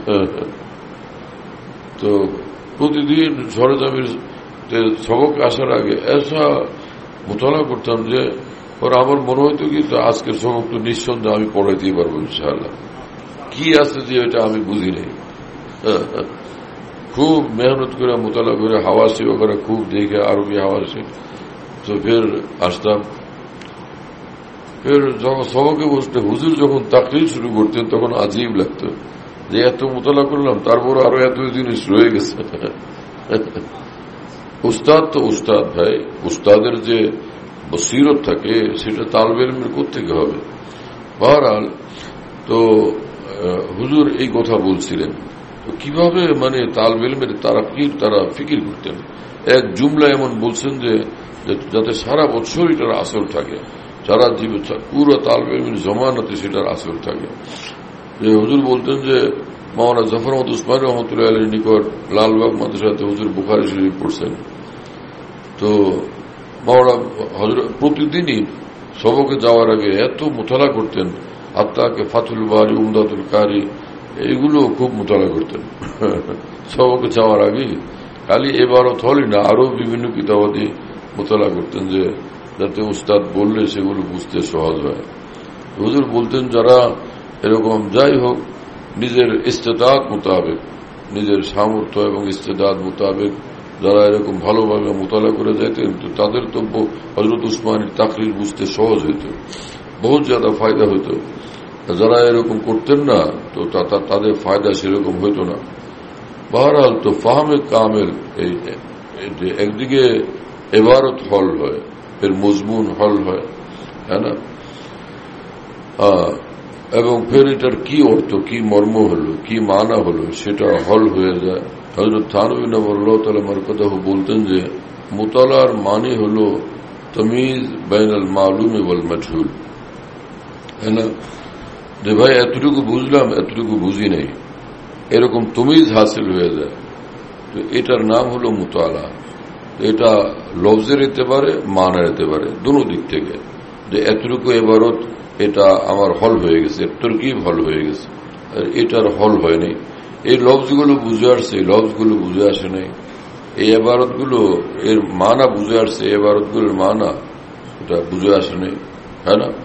তো প্রতিদিন সরজামির সবক আসার আগে এসা মোতালা করতাম যে আমার মনে হইতো কি আজকের সবক তো নিঃসন্দেহে আমি পড়াইতেই পারবো ইনশাআল্লাহ। কি আছে যে এটা আমি বুঝি নাই। খুব মেহনত করে মোতালা করে হাওয়াসি ওখানে খুব দেখে আরবি হাওয়াসি। তো ফের আসতাম, ফের যখন সবকে বসতে হুজুর যখন তাকরির শুরু করতেন তখন আজীব লাগতো যে এত মোতালা করলাম, তারপর আরো এত জিনিস রয়ে গেছে। উস্তাদ তো উস্তাদ ভাই, উস্তাদের যে বসিরত থাকে সেটা তালবে ইলমের কোত্থেকে হবে। বহরহাল তো হুজুর এই কথা বলছিলেন, তো কিভাবে মানে তালবে ইলমের তারা ফিকির করতেন। এক জুমলা এমন বলছেন যে যাতে সারা বছর এটার আসর থাকে, সারা জীবন পুরো তালবে ইলমের জমানাতে সেটার আসর থাকে। যে হুজুর বলতেন যে মাওলানা জাফর আহমদ উসমানী রহমতুল্লাহ আলাইহির নিকট লালবাগ মাদ্রাসাতে হুজুর বুখারী শরীফ পড়ছেন। তো মাওলানা হযরত প্রতিদিনই সবকে যাওয়ার আগে এত মুতালা করতেন, আত্মাকে ফাতুল বারি, উমদাতুল কারি এইগুলো খুব মুতালা করতেন সবকে যাওয়ার আগে। খালি এবারত হলই না, আরো বিভিন্ন কিতাবাদি মুতালা করতেন, যে যাতে উস্তাদ বললে সেগুলো বুঝতে সহজ হয়। হুজুর বলতেন যারা এরকম যাই হোক নিজের ইস্তেদাদ মোতাবেক, নিজের সামর্থ্য এবং ইস্তেদাদ মোতাবেক যারা এরকম ভালোভাবে মোতালা করে যেতেন, তো তাদের তো হযরত উসমানীর তাকরির বুঝতে সহজ হইত, বহুত জ্যাদা ফায়দা হইত। যারা এরকম করতেন না, তো তাদের ফায়দা সেরকম হইত না। বহরহাল তো ফাহমে কামেল, এই যে একদিকে এবারত হল হয়, এর মজমুন হল হয়, হ্যাঁ না, এবং ফের এটার কি অর্থ, কি মর্ম হলো, কি মানা হলো, সেটা হল হয়ে যায়। হযরত থানভী নবরুল্লাহ তাআলা মারকাতাহু বলতেন যে মুতালার মানে হলো তমিজ বাইনাল মালুম ওয়াল মাজহুল, হ্যাঁ না, যে ভাই এতটুকু বুঝলাম এতটুকু বুঝি নাই, এরকম তমিজ হাসিল হয়ে যায়। তো এটার নাম হলো মুতালা। এটা লফজের হতে পারে, মানার হতে পারে, দুনো দিক থেকে, যে এতটুকু এবারত এটা আমার হল হয়ে গেছে, তরকিব হল হয়ে গেছে, এটার হল হয়নি। এই লফজগুলো বুঝে আসছে, এই লফজগুলো বুঝে আসে নাই। এই এবারতগুলো এর মানা বুঝে আসছে, এবারতগুলোর মানা এটা বুঝে আসে নাই, হ্যাঁ না।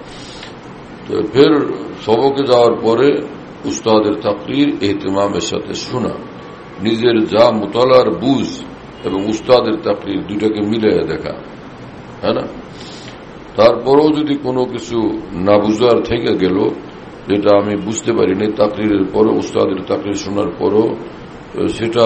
তো ফের সবকে যাওয়ার পরে উস্তাদের তাকরীর ইহতিমামের সাথে শোনা, নিজের যা মুতালার বুঝ এবং উস্তাদের তাকরীর দুটাকে মিলে দেখা, হ্যাঁ না। তারপরেও যদি কোনো কিছু না বুঝার থেকে গেল, যেটা আমি বুঝতে পারিনি তাকরীরের পরও, উস্তাদের তাকরীর শোনার পরও, সেটা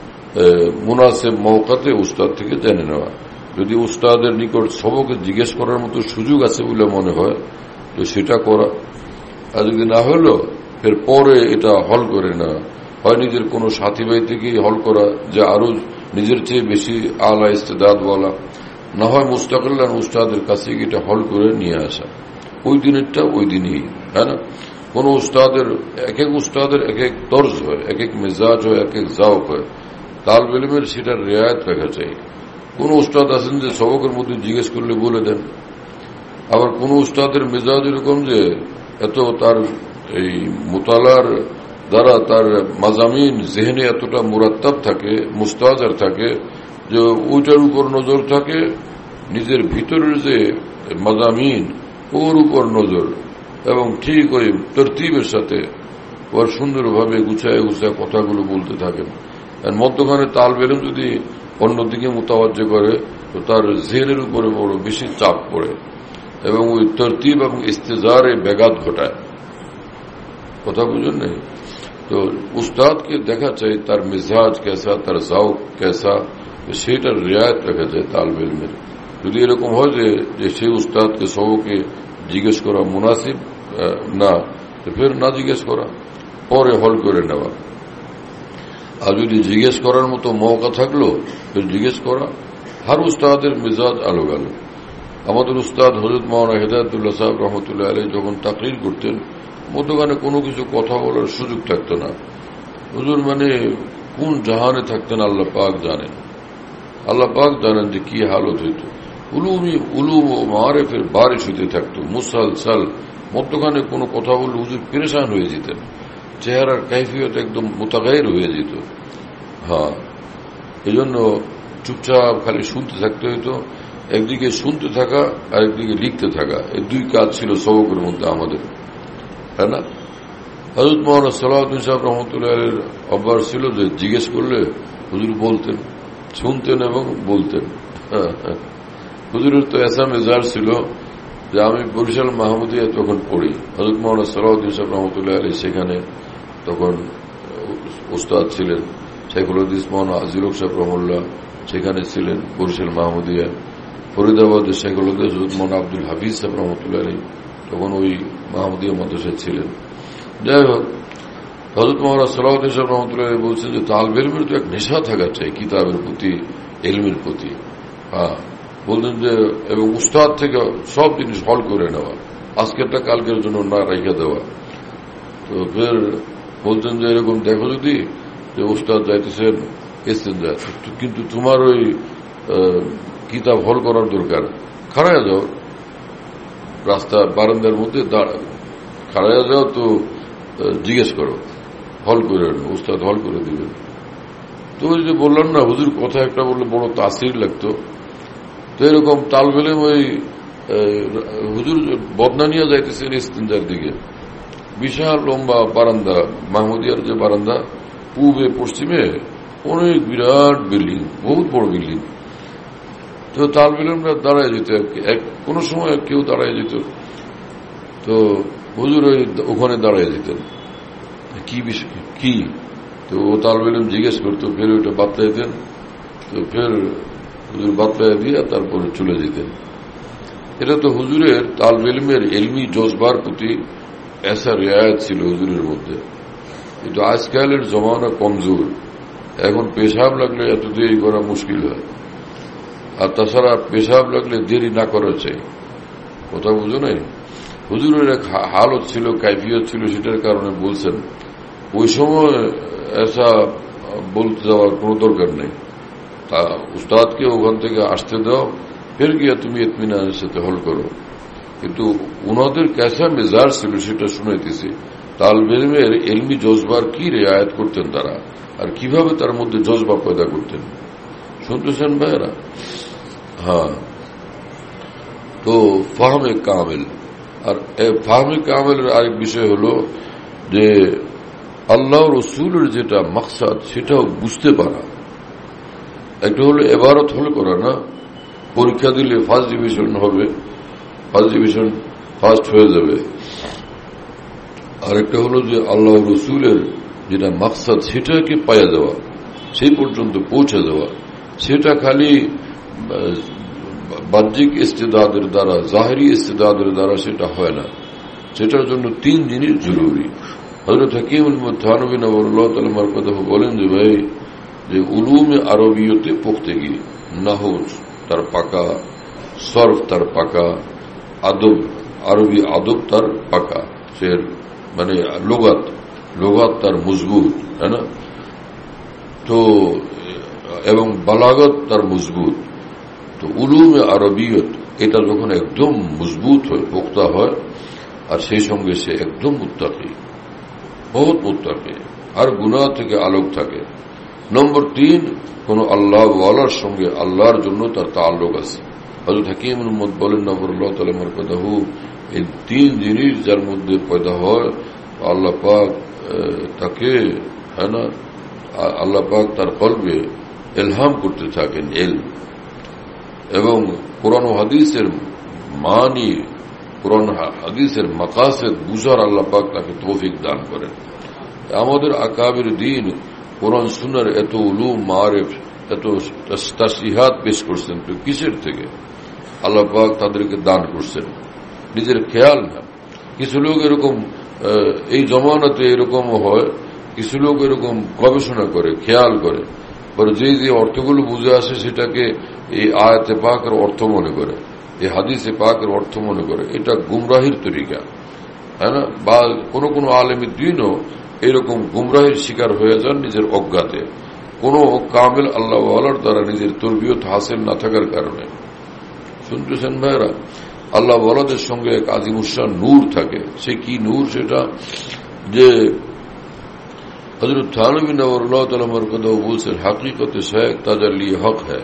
মুনাসেব মওকাতে উস্তাদ থেকে জেনে নেওয়া। যদি উস্তাদের নিকট সবকে জিজ্ঞেস করার মতো সুযোগ আছে বলে মনে হয়, তো সেটা করা। আর যদি না হলো, এর পরে এটা হল করে না হয়, নিজের কোনো সাথী ভাই থেকেই হল করা, যে আরো নিজের চেয়ে বেশি আলা ইস্তেদাদ বলা, না হয় মুস্তাকিল্লান উস্তাদের কাছে এটা হল করে নিয়ে আসা, ওই দিনেরটা ওই দিনই, হ্যাঁ না। কোন উস্তাদের এক এক উস্তাদের এক এক তর্জ হয়, এক এক মেজাজ হয়, এক এক জাওক হয়, তালবে ইলমের সেটার রেয়ায়ত রাখা চাই। কোন উস্তাদ আছেন যে সবকের মধ্যে জিজ্ঞেস করলে বলে দেন, আবার কোন উস্তাদের মেজাজ এরকম যে এত তার এই মুতালার দ্বারা তার মাজামিন জেহেনে এতটা মুরাত্তাব থাকে, মুস্তাজার থাকে, যে ওইটার উপর নজর থাকে, নিজের ভিতরের যে মাজামিন ওর উপর নজর, এবং ঠিক ওই তরতিবের সাথে ওর সুন্দরভাবে গুছায় গুছায় কথাগুলো বলতে থাকেন। আর মধ্যখানে তালবে ইলম যদি অন্যদিকে মোতাবাজ্জে করে, তো তার জেহেনের উপরে বড় বেশি চাপ পড়ে এবং ওই তরতিব এবং ইস্তেজারে ব্যাঘাত ঘটায়। কথা বুঝুন নেই? তো উস্তাদকে দেখা চাই তার মিজাজ কেসা, তার জাউক কেসা, সেটার রিয়ায়ত রাখা যায় তালবে ইলমের। যদি এরকম হয় যে সেই উস্তাদকে সবকে জিজ্ঞেস করা মুনাসিব না, তো ফের না জিজ্ঞেস করা, পরে হল করে নেওয়া। আর যদি জিজ্ঞেস করার মতো মৌকা থাকলো, ফের জিজ্ঞেস করা। হর উস্তাদের মিজাজ আলোক আলো। আমাদের উস্তাদ হযরত মাওলানা হেদায়েতুল্লাহ সাহেব রহমতুল্লাহ আলাইহি যখন তাকরীর করতেন, মধ্যখানে কোনো কিছু কথা বলার সুযোগ থাকতো না। হুজুর মানে কোন জাহানে থাকতেন আল্লাহ পাক জানেন, আল্লাহ পাক জানেন যে কি হালত হইত। উলুম ও মারিফের বারিশ হইতে থাকতো মুসালসাল। মধ্যখানে কোনো কথা বললে হুজুর পেরেশান হয়ে যেতেন, চেহারার কাইফিয়ত একদম মুতাগায়ির হয়ে যেত। হ্যাঁ, এই জন্য চুপচাপ খালি শুনতে থাকতে হইতো। একদিকে শুনতে থাকা আর একদিকে লিখতে থাকা, এই দুই কাজ ছিল সবকের মধ্যে আমাদের, তাই না। হযরত মাওলানা সালাউদ্দিন সাহেব রহমতুল্লাহ আলাইহির অভ্যাস ছিল যে জিজ্ঞেস করলে হুজুর বলতেন, শুনতেন এবং বলতেন। হুজুরের তো এসা মেজাজ ছিল যে আমি বরিশাল মাহমুদিয়া তখন পড়ি, হযরত মাওলানা সালাউদ্দিন সাহেব রহমতুল্লাহ আলাইহি সেখানে তখন উস্তাদ ছিলেন। শাইখুল হাদিস মাওলানা আজিল হক সাহেব রহমতুল্লাহ সেখানে ছিলেন বরিশাল মাহমুদিয়া। ফরিদাবাদের শাইখুল হাদিস হযরত মাওলানা আব্দুল হাফিজ সাহেব রহমতুল্লাহ আলাইহি তখন ওই মাহমুদিয়া মাদ্রাসায় ছিলেন। যাই হোক, হযরত মাওলানা সালাউদ্দিন সাহেব রহমতুল্লাহ আলাইহি বলছেন যে তালবে ইলমের তো এক নেশা থাকা চাই কিতাবের প্রতি, ইলমের প্রতি। হ্যাঁ, বলতেন যে এবং উস্তাদ থেকে সব জিনিস হল করে নেওয়া, আজকেরটা কালকের জন্য না রেখে দেওয়া। তো ফের বলতেন যে এরকম দেখো যদি যে উস্তাদ যাইতেছেন এসছেন যায়, কিন্তু তোমার ওই কিতাব হল করার দরকার, খাড়ায় যাও, রাস্তা বারান্দার মধ্যে খাড়ায় যাও, তো জিজ্ঞেস করো, হল করে উস্তাদ হল করে দিবেন। তো ওই যে বললাম না, হুজুর কথা একটা বললে বড় তাসির লাগতো। তো এরকম তালবেলে ওই হুজুর বদনা নিয়ে যাইতেছেন ইস্তিনজার দিকে, বিশাল লম্বা বারান্দা, মাহমুদিয়ার যে বারান্দা, পূবে পশ্চিমে অনেক বিরাট বিল্ডিং, বহুত বড় বিল্ডিং। তো তালবেলে আমরা দাঁড়ায় যেত, কোন সময় কেউ দাঁড়ায় যেত, তো হুজুর ওখানে দাঁড়ায় যেতেন, কি বিষয় কি, তো ও তালবেলম জিজ্ঞেস করতো, ফের ওইটা বাতলাইতেন, তো ফের হুজুর বাতলাই দিয়ে তারপরে চলে যেতেন। এটা তো হুজুরের তালবেলমের এলমি জজবার প্রতি এসা রেয়ায়ত ছিল হুজুরের মধ্যে। কিন্তু আজকালের জমানা কমজোর, এখন পেশাব লাগলে এত দেরি করা মুশকিল হয়, আর তাছাড়া পেশাব লাগলে দেরি না করা চাই। কথা বুঝো নাই? হুজুরের এক হালত ছিল, কাইফিয়ত ছিল, সেটার কারণে বলছেন ওই সময় এসা বলতে যাওয়ার কোন দরকার নেই, তা উস্তাদকে ওখান থেকে আসতে দাও, ফের গিয়া তুমি ইতমিনানের সাথে হল করো। কিন্তু উনাদের ক্যাসা মেজাজ ছিল সেটা শুনাইতেছি, তালবেলমের এলমি জজবার কি রেয়ায়ত করতেন তারা, আর কিভাবে তার মধ্যে জজবা পয়দা করতেন, শুনতেছেন ভাইয়েরা? হ্যাঁ, তো ফাহমে কামেল। আর ফাহমে কামেলের আরেক বিষয় হলো যে আল্লাহ রসুলের যেটা মাকসাদ সেটাও বুঝতে পারা। একটা হলো এবারত হল করা না, পরীক্ষা দিলে ফার্স্ট ডিভিশন হবে, ফার্স্ট ডিভিশন ফার্স্ট হয়ে যাবে। আরেকটা হলো যে আল্লাহ রসুলের যেটা মাকসাদ সেটাকে পাইয়া যাওয়া, সেই পর্যন্ত পৌঁছে যাওয়া। সেটা খালি বাহ্যিক ইস্তেদাদের দ্বারা, জাহেরি ইস্তেদাদের দ্বারা সেটা হয় না। সেটার জন্য তিন জিনিস জরুরি। হযরত হাকিমুল থানভী নওয়ারুল্লাহ তাআলা মারফাতাহু বলেন যে ভাই, যে উলুমে আরবিয়তে পুখতেগি, নাহু তার পাকা, সরফ তার পাকা, আদব আরবি আদব তার পাকা, সে মানে লোগাত তার মজবুত, হ্যাঁ না, তো এবং বালাগত তার মজবুত। তো উলুমে আরবিয়ত এটা যখন একদম মজবুত হয়, পোক্তা হয়, আর সেই সঙ্গে সে একদম মুত্তাকি, বহুত মুত্তাকি, আর গুনাহ থেকে আলোক থাকে। নম্বর ৩, কোন আল্লাহ ওয়ালার সঙ্গে আল্লাহর জন্য তার তাআল্লুক আছে। হযরত হাকিমুল মুত বলেন নবরুল্লাহ তাআলা মারফাতাহু, এই তিন জিনিস যার মধ্যে পয়দা হয়, আল্লাহ পাক তাকে, হ্যাঁ না, আল্লাহ পাক তার কলবে ইলহাম করতে থাকেন ইলম, এবং কোরআন ও হাদিসের মানি, কোরআন হাদিসের মাকাসেদ বুঝার আল্লাহ পাক তাকে তৌফিক দান করেন। আমাদের আকাবির দিন কোরআন সুন্নাহর এত উলুম মারিফ, এত তাসরিহাত পেশ করছেন, তো কিসের থেকে? আল্লাহ পাক তাদেরকে দান করছেন, নিজের খেয়াল না। কিছু লোক এরকম, এই জমানাতে এরকমও হয়, কিছু লোক এরকম গবেষণা করে, খেয়াল করে, পরে যে যে অর্থগুলো বুঝে আসে সেটাকে এই আয়াতে পাকের অর্থ মনে করে, এই হাদিসে পাকের অর্থ মনে করে। এটা গুমরাহির তরিকা, হ্যাঁ না? বা কোন কোন আলেমের দিনও এরকম গুমরাহির শিকার হয়ে যান নিজের অজ্ঞাতে, কোন কামেল আল্লাহ ওয়ালার দ্বারা নিজের তরবিয়ত হাসিল না থাকার কারণে। শুনতেছেন ভাইরা? আল্লাহ ওয়ালাদের সঙ্গে এক আজিমুশান নূর থাকে। সে কি নূর? সেটা যে হযরত থানভী নওয়ারুল্লাহ তাআলা মারফাতাহু বলছেন, হাকিকতে শায়খ তাজাল্লি হক হ্যায়।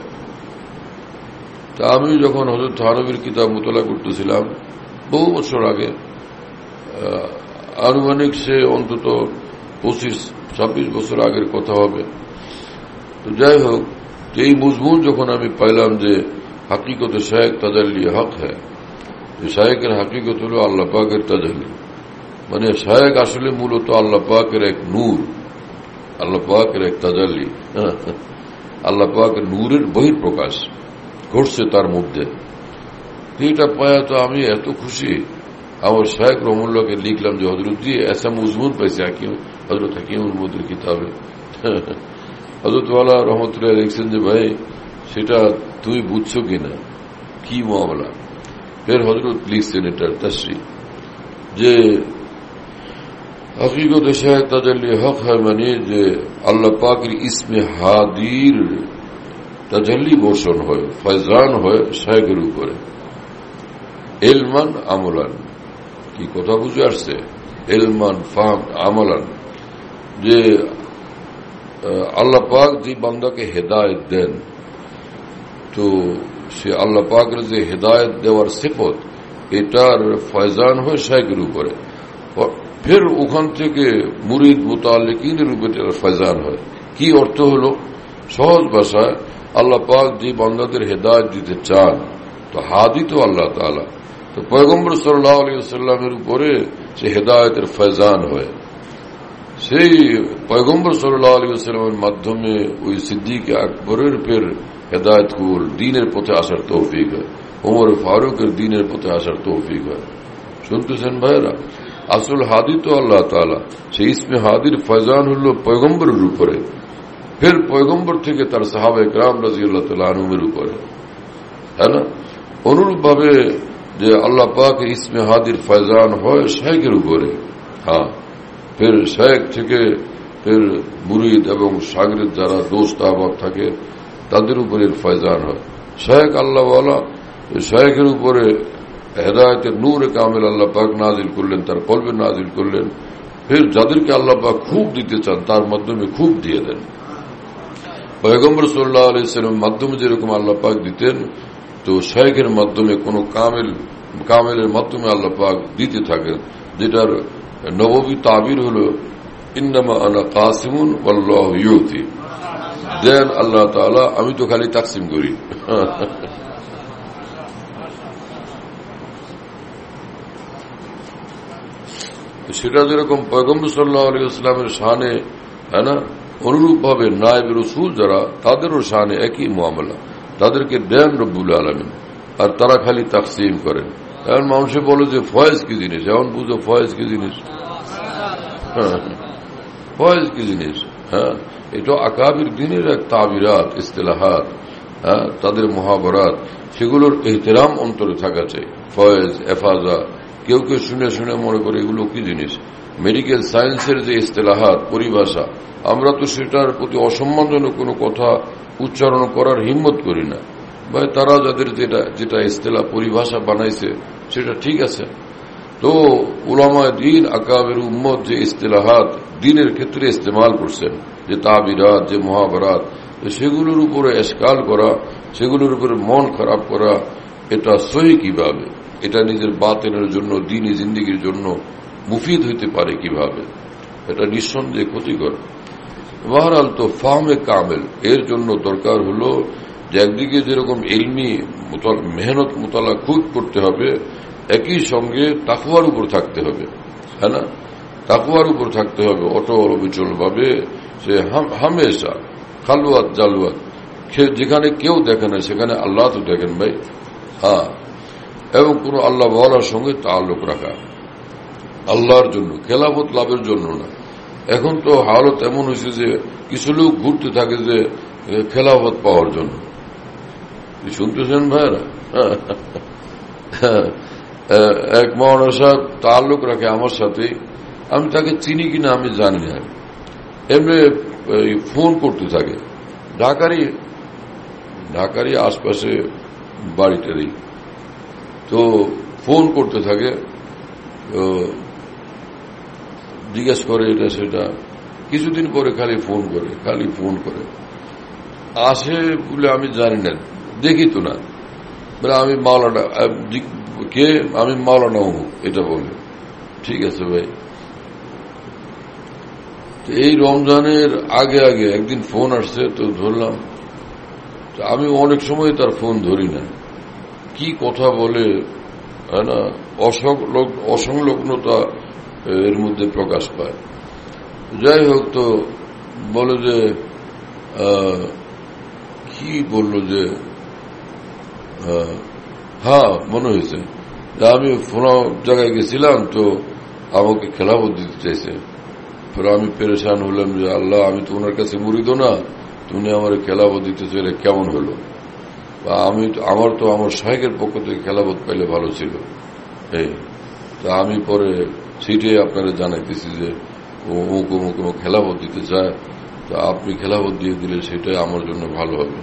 তা আমি যখন হযরত থানভীর কিতাব মুতালা করতেছিলাম বহু বছর আগে, আনুমানিক সে অন্তত 25-26 বছর আগের কথা হবে। তো যাই হোক, এই মজমুন যখন আমি পাইলাম যে হাকিকতে শায়খ তাজাল্লি হক হ্যায়, যে শায়খের হাকিকত হল আল্লাহ পাকের তাজাল্লি, মানে শায়খ আসলে মূলত আল্লাহ পাকের এক নূর, আল্লাহ পাকের এক তাজাল্লি, আল্লাহ পাকের নূরের বহিঃপ্রকাশ ঘটছে তার মধ্যে। এটা পায়া তো আমি এত খুশি, আমার শায়খ রহমুল্লাহকে লিখলাম যে হযরত জি এসা মজমুন পাইছে হযরত হাকিমুল মুদের কিতাবে। হযরত ওয়ালা রহমতুল্লাহ লিখছেন যে ভাই সেটা তুই বুঝছো কিনা, কি মামলা। ফের হযরত লিখছেন এটার তাশরীহ যে হকিকতে শায়খ তাজাল্লি হক হয়, মানে যে আল্লাহ পাকের ইসমে হাদির তাজাল্লি বর্ষণ হয়, ফয়জান হয় শায়েখের উপরে। ইলমান আমলান, কি কথা বুঝে আসছে? ইলমান ফাহম আমলান, যে আল্লাহ পাক যে বান্দাকে হেদায়েত দেন, তো সে আল্লাহ পাকের যে হেদায়েত দেওয়ার সিফত, এটার ফয়জান হয় শায়েখের উপরে। ফের ওখান থেকে মুরিদ মুতাল্লিকিনের উপরে ফয়জান হয়। কি অর্থ হলো? সহজ ভাষায় আল্লাহ পাক যে বান্দাদের হেদায়েত দিতে চান, তো হাদি তো আল্লাহ তাআলা, তো পয়গম্বর সাল্লাল্লাহু আলাইহি ওয়াসাল্লামের উপরে সে হেদায়েতের ফয়জান হয়। সেই পয়গম্বর সাল্লাল্লাহু আলাইহি ওয়াসাল্লামের মাধ্যমে ওই সিদ্দিক আকবরের ফের হেদায়েত কবুল, দ্বীনের পথে আসার তৌফিক হয়, ওমর ফারুকের দ্বীনের পথে আসার তৌফিক হয়। শুনতেছেন ভাইরা? আসল হাদি তো আল্লাহ তাআলা, সেই ইসমে হাদির ফয়জান হল পয়গম্বরের উপরে, ফের পয়গম্বর থেকে তার সাহাবায়ে কেরাম রাদিয়াল্লাহু তাআলা আনহুমের উপরে, হ্যাঁ না? অনুরূপ ভাবে যে আল্লাহ পাক ইসমে হাদির ফয়জান হয় শায়েখের উপরে, হ্যাঁ, ফের শায়েখ থেকে ফের মুরিদ এবং শাগির্দ যারা দোস্ত আহবাব থাকে তাদের উপরে ফয়জান হয়। শায়েখ আল্লাহওয়ালা, শায়েখের উপরে হেদায়েতের নূরে কামিল আল্লাহ পাক নাজিল করলেন, তার কলবে নাজিল করলেন। ফের যাদেরকে আল্লাহ পাক খুব দিতে চান তার মাধ্যমে খুব দিয়ে দেন। পয়গম্বর সাল্লাল্লাহু আলাইহি ওয়াসাল্লামের মাধ্যমে যেরকম আল্লাহ পাক দিতেন, তো শায়েখের মাধ্যমে কোন কামেলের মাধ্যমে আল্লাহ পাক দিতে থাকেন, যেটার নববী তাবির হল ইন্নামা আনা কাসিমুন ওয়াল্লাহু ইউতি, দেন আল্লাহ তাআলা, আমি তো খালি তাকসিম করি। সেটা যেরকম পয়গম্বর সাল্লাল্লাহু আলাইহি ওয়াসাল্লামের শানে, হ্যাঁ না, অনুরূপ ভাবে নায়েব রাসূল যারা, তাদেরও শানে একই মুআমালা, তাদেরকে দেন রব্বুল আলামিন, আর তারা খালি তাকসিম করেন। এখন মানুষে বলে যে ফয়েজ কি জিনিস, এখন বুঝো ফয়েজ কি জিনিস, ফয়েজ কি জিনিস। হ্যাঁ, এটা আকাবির দিনের এক তাবিরাত, ইস্তিলাহাত, হ্যাঁ, তাদের মুহাবরাত, সেগুলোর ইহতিরাম অন্তরে থাকা চাই। ফয়েজ, এফাজা, কেউ কেউ শুনে শুনে মনে করে এগুলো কি জিনিস। মেডিকেল সায়েন্সের যে ইস্তিলাহাত, পরিভাষা, আমরা তো সেটার প্রতি অসম্মানজনক কোনো কথা উচ্চারণ করার হিম্মত করি না। ভাই, তারা যাদের যেটা ইস্তিলাহ পরিভাষা বানাইছে সেটা ঠিক আছে, তো উলামায়ে দ্বীন আকাবের উম্মত যে ইস্তিলাহাত দ্বীনের ক্ষেত্রে ইস্তেমাল করছেন, যে তাবিরাত, যে মুহাবরাত, সেগুলোর উপরে এশকাল করা, সেগুলোর উপরে মন খারাপ করা, এটা সহি কিভাবে, এটা নিজের বাতিনের জন্য, দ্বীনি জিন্দেগির জন্য মুফিদ হইতে পারে কিভাবে, এটা নিঃসন্দেহে ক্ষতিকর। বহরহাল, তো ফাহমে কামেল এর জন্য দরকার হলো যে একদিকে যেরকম ইলমি মেহনত মোতালা খুব করতে হবে, একই সঙ্গে তাকওয়ার উপর থাকতে হবে, হ্যাঁ না, তাকওয়ার উপর থাকতে হবে অটল অবিচল ভাবে। সে হামেশা খালুয়াত জালুয়াত, যেখানে কেউ দেখে না সেখানে আল্লাহ তো দেখেন ভাই, হ্যাঁ, এবং কোন আল্লাহ ওয়ালার সঙ্গে তাআল্লুক রাখা, আল্লাহর জন্য, খেলাফত লাভের জন্য না। এখন তো হালত এমন হয়েছে যে কিছু লোক ঘুরতে থাকে যে খেলাফত পাওয়ার জন্য। শুনতেছেন ভাইরা? এক মাওলানা সাহেব তাআল্লুক রাখে আমার সাথে, আমি তাকে চিনি কিনা আমি জানি না, এমনি ফোন করতে থাকে, ঢাকারই আশপাশে বাড়িটারই, তো ফোন করতে থাকে, জিজ্ঞেস করে এটা সেটা, কিছুদিন পরে খালি ফোন করে আসে বলে আমি জানি না, দেখি তো না, বলে আমি মাওলানা, কে, আমি মাওলানা হবো, এটা বলে। ঠিক আছে ভাই। এই রমজানের আগে একদিন ফোন আসছে, তো ধরলাম, আমি অনেক সময় তার ফোন ধরি না, কি কথা বলে, হ্যাঁ না, অসংলগ্নতা এর মধ্যে প্রকাশ পায়। যাই হোক, তো বলে যে কি বললো যে, হ্যাঁ মনে হয়েছে আমি ফোন জায়গায় গেছিলাম, তো আমাকে খেলাফত দিতে চাইছে। আমি পেরেশান হলাম যে আল্লাহ, আমি তো ওনার কাছে মুরিদ না, তুমি আমার খেলাফত দিতে চাইলে কেমন হলো, বা আমার তো আমার শায়েখের পক্ষ থেকে খেলাফত পাইলে ভালো ছিল। এই তা আমি পরে সিটে আপনারা জানাইতেছি যে ও কোনো খেলাফত দিতে চায়, তা আপনি খেলাফত দিয়ে দিলে সেটাই আমার জন্য ভালো হবে।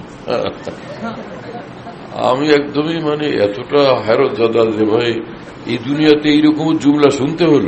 আমি একদমই এতটা হেরত জাদা যে ভাই এই দুনিয়াতে এইরকম জুমলা শুনতে হলো।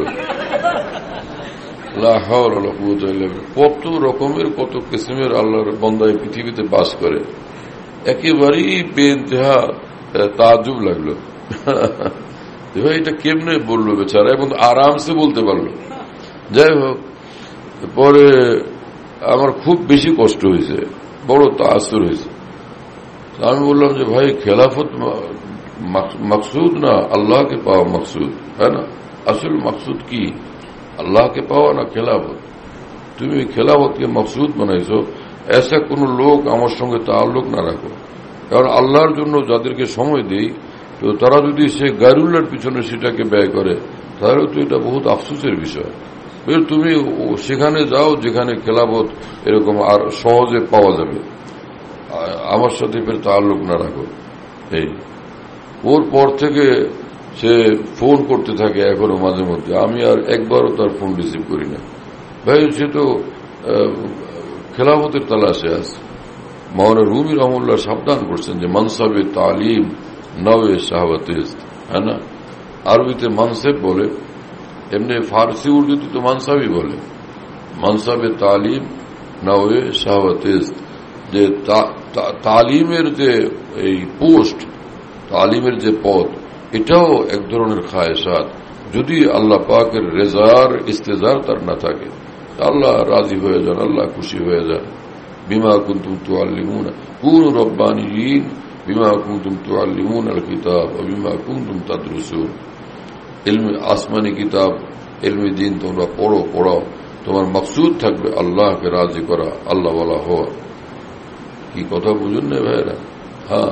কত রকমের কত কিসমের আল্লাহর বান্দায় পৃথিবীতে বাস করে, একেবারেই বেইন্তহা তাজ্জুব লাগলো। ভাই এটা কেমনে বললো বেচারা, এবং আরামসে বলতে পারলো। যাই হোক, পরে আমার খুব বেশি কষ্ট হয়েছে, বড় তাআসসুর হয়েছে। আমি বললাম যে ভাই খেলাফত মকসুদ না আল্লাহকে পাওয়া মকসুদ, হ্যাঁ না? আসল মকসুদ কি আল্লাহকে পাওয়া না খেলাফত? তুমি খেলাফতকে মকসুদ বানাইছো, এসা কোন লোক আমার সঙ্গে তাল্লুক না রাখো। কারণ আল্লাহর জন্য যাদেরকে সময় দেই, তো তারা যদি সে গায়রুল্লাহর পিছনে সেটাকে ব্যয় করে, তাহলে তো এটা বহুত আফসোসের বিষয়। তুমি সেখানে যাও যেখানে খেলাফত এরকম আর সহজে পাওয়া যাবে, আমার সাথে ফের তাল্লুক না রাখো। এই ওর পর থেকে সে ফোন করতে থাকে এখনো মাঝে মধ্যে, আমি আর একবারও তার ফোন রিসিভ করি না। ভাই সে তো খেলাফতের তালাশে আছে। মাওলানা রুমি রহমতুল্লাহ সাবধান করছেন যে মানসাবে তালিম নওয়ে শাহওয়াতিস্ত, হ্যাঁ না? আরবিতে মানসেব বলে, এমনি ফার্সি উর্দুতে তো মানসাবি বলে। মানসাবে তালিম নওয়ে শাহওয়াতিস্ত, যে তালিমের যে এই পোস্ট, তালিমের যে পদ, এটাও এক ধরনের খায়েশাত। যদি আল্লাহ পাকের রেজার ইস্তেজার তার না থাকে, আল্লাহ রাজি হয়ে যান, আল্লাহ খুশি হয়ে যান। বিমা কুনতুম তুআল্লিমুনা কুনু রাব্বানিয়িন বিমা কুনতুম তুআল্লিমুনা আল কিতাব ওয়া বিমা কুনতুম তাদরুসুন। ইলমে আসমানি কিতাব, ইলমে দ্বীন তোমরা পড়াও, তোমার মাকসুদ থাকবে আল্লাহকে রাজি করা, আল্লাহ ওয়ালা হওয়া। কি কথা বুঝুন না ভাইরা? হ্যাঁ,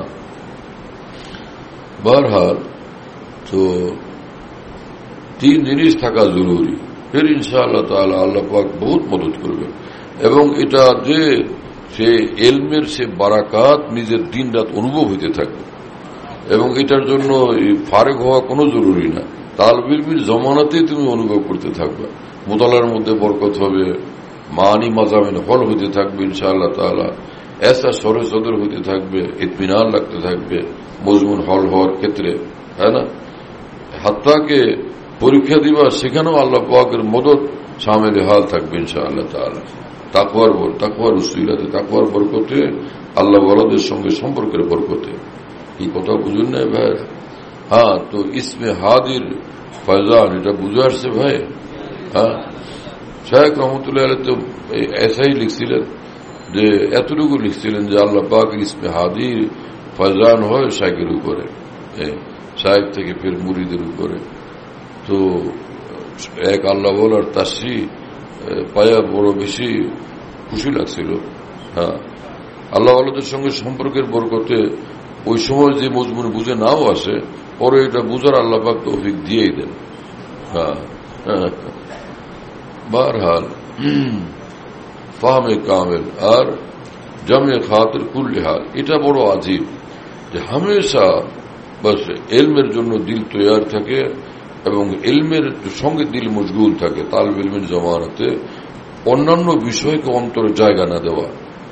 বহরহাল তো তিন জিনিস থাকা জরুরি, ফির ইনশাআল্লাহ তাআলা আল্লাহ পাক বহুত মদদ করবে। এবং এটা যে সে এলমের সে বারাকাত নিজের দিন রাত অনুভব হইতে থাকবে, এবং এটার জন্য ফারেক হওয়া কোনো জরুরি না। তালবিল জমানাতেই তুমি অনুভব করতে থাকবে। মোতালার মধ্যে বরকত হবে, মানি মাজামিন হল হইতে থাকবে ইনশাআল্লাহ তাআলা, এসা সরে সদর হইতে থাকবে, ইতমিনান লাগতে থাকবে মজমুন হল হওয়ার ক্ষেত্রে, হ্যাঁ না? হাত্তাকে পরীক্ষা দিবা, সেখানেও আল্লাহ পাকের মদত শামিল হাল থাকবে ইনশাআল্লাহ তাআলা। তাকওয়ার উসিলাতে, তাকওয়ার বরকতে, আল্লাহ ওয়ালাদের সঙ্গে সম্পর্কের বরকতে। এই কথা বুঝুন না ভাই? হ্যাঁ, তো ইসমে হাদির ফয়জান এটা বুঝে আসছে ভাই। হ্যাঁ, শায়েখ রহমতুল্লাহ আলাইহি তো এসাই লিখছিলেন, যে এতটুকু লিখছিলেন যে আল্লাহ পাক ইসমে হাদির ফয়জান হয় শায়েখের উপরে, শায়েখ থেকে ফের মুরিদের উপরে। তো এক আল্লাহ বলার তাসি পায়া বড় বেশি খুশি লাগছিল। হ্যাঁ, আল্লাহ আল্লাহদের সঙ্গে সম্পর্কের বরকতে ওই সময় যে মজমুন বুঝে নাও আসে, পরে এটা বুঝার আল্লাহ পাক তৌফিক দিয়েই দেন। হ্যাঁ, বহরহাল ফাহমে কামেল আর জমে খাতির কুল্লে হাল, এটা বড় আজীব যে হামেশা বাস এলমের জন্য দিল তৈয়ার থাকে এবং এলমের সঙ্গে দিল মশগুল থাকে। তালব ইলমের জমানাতে অন্যান্য বিষয়কে অন্তরে জায়গা না দেওয়া,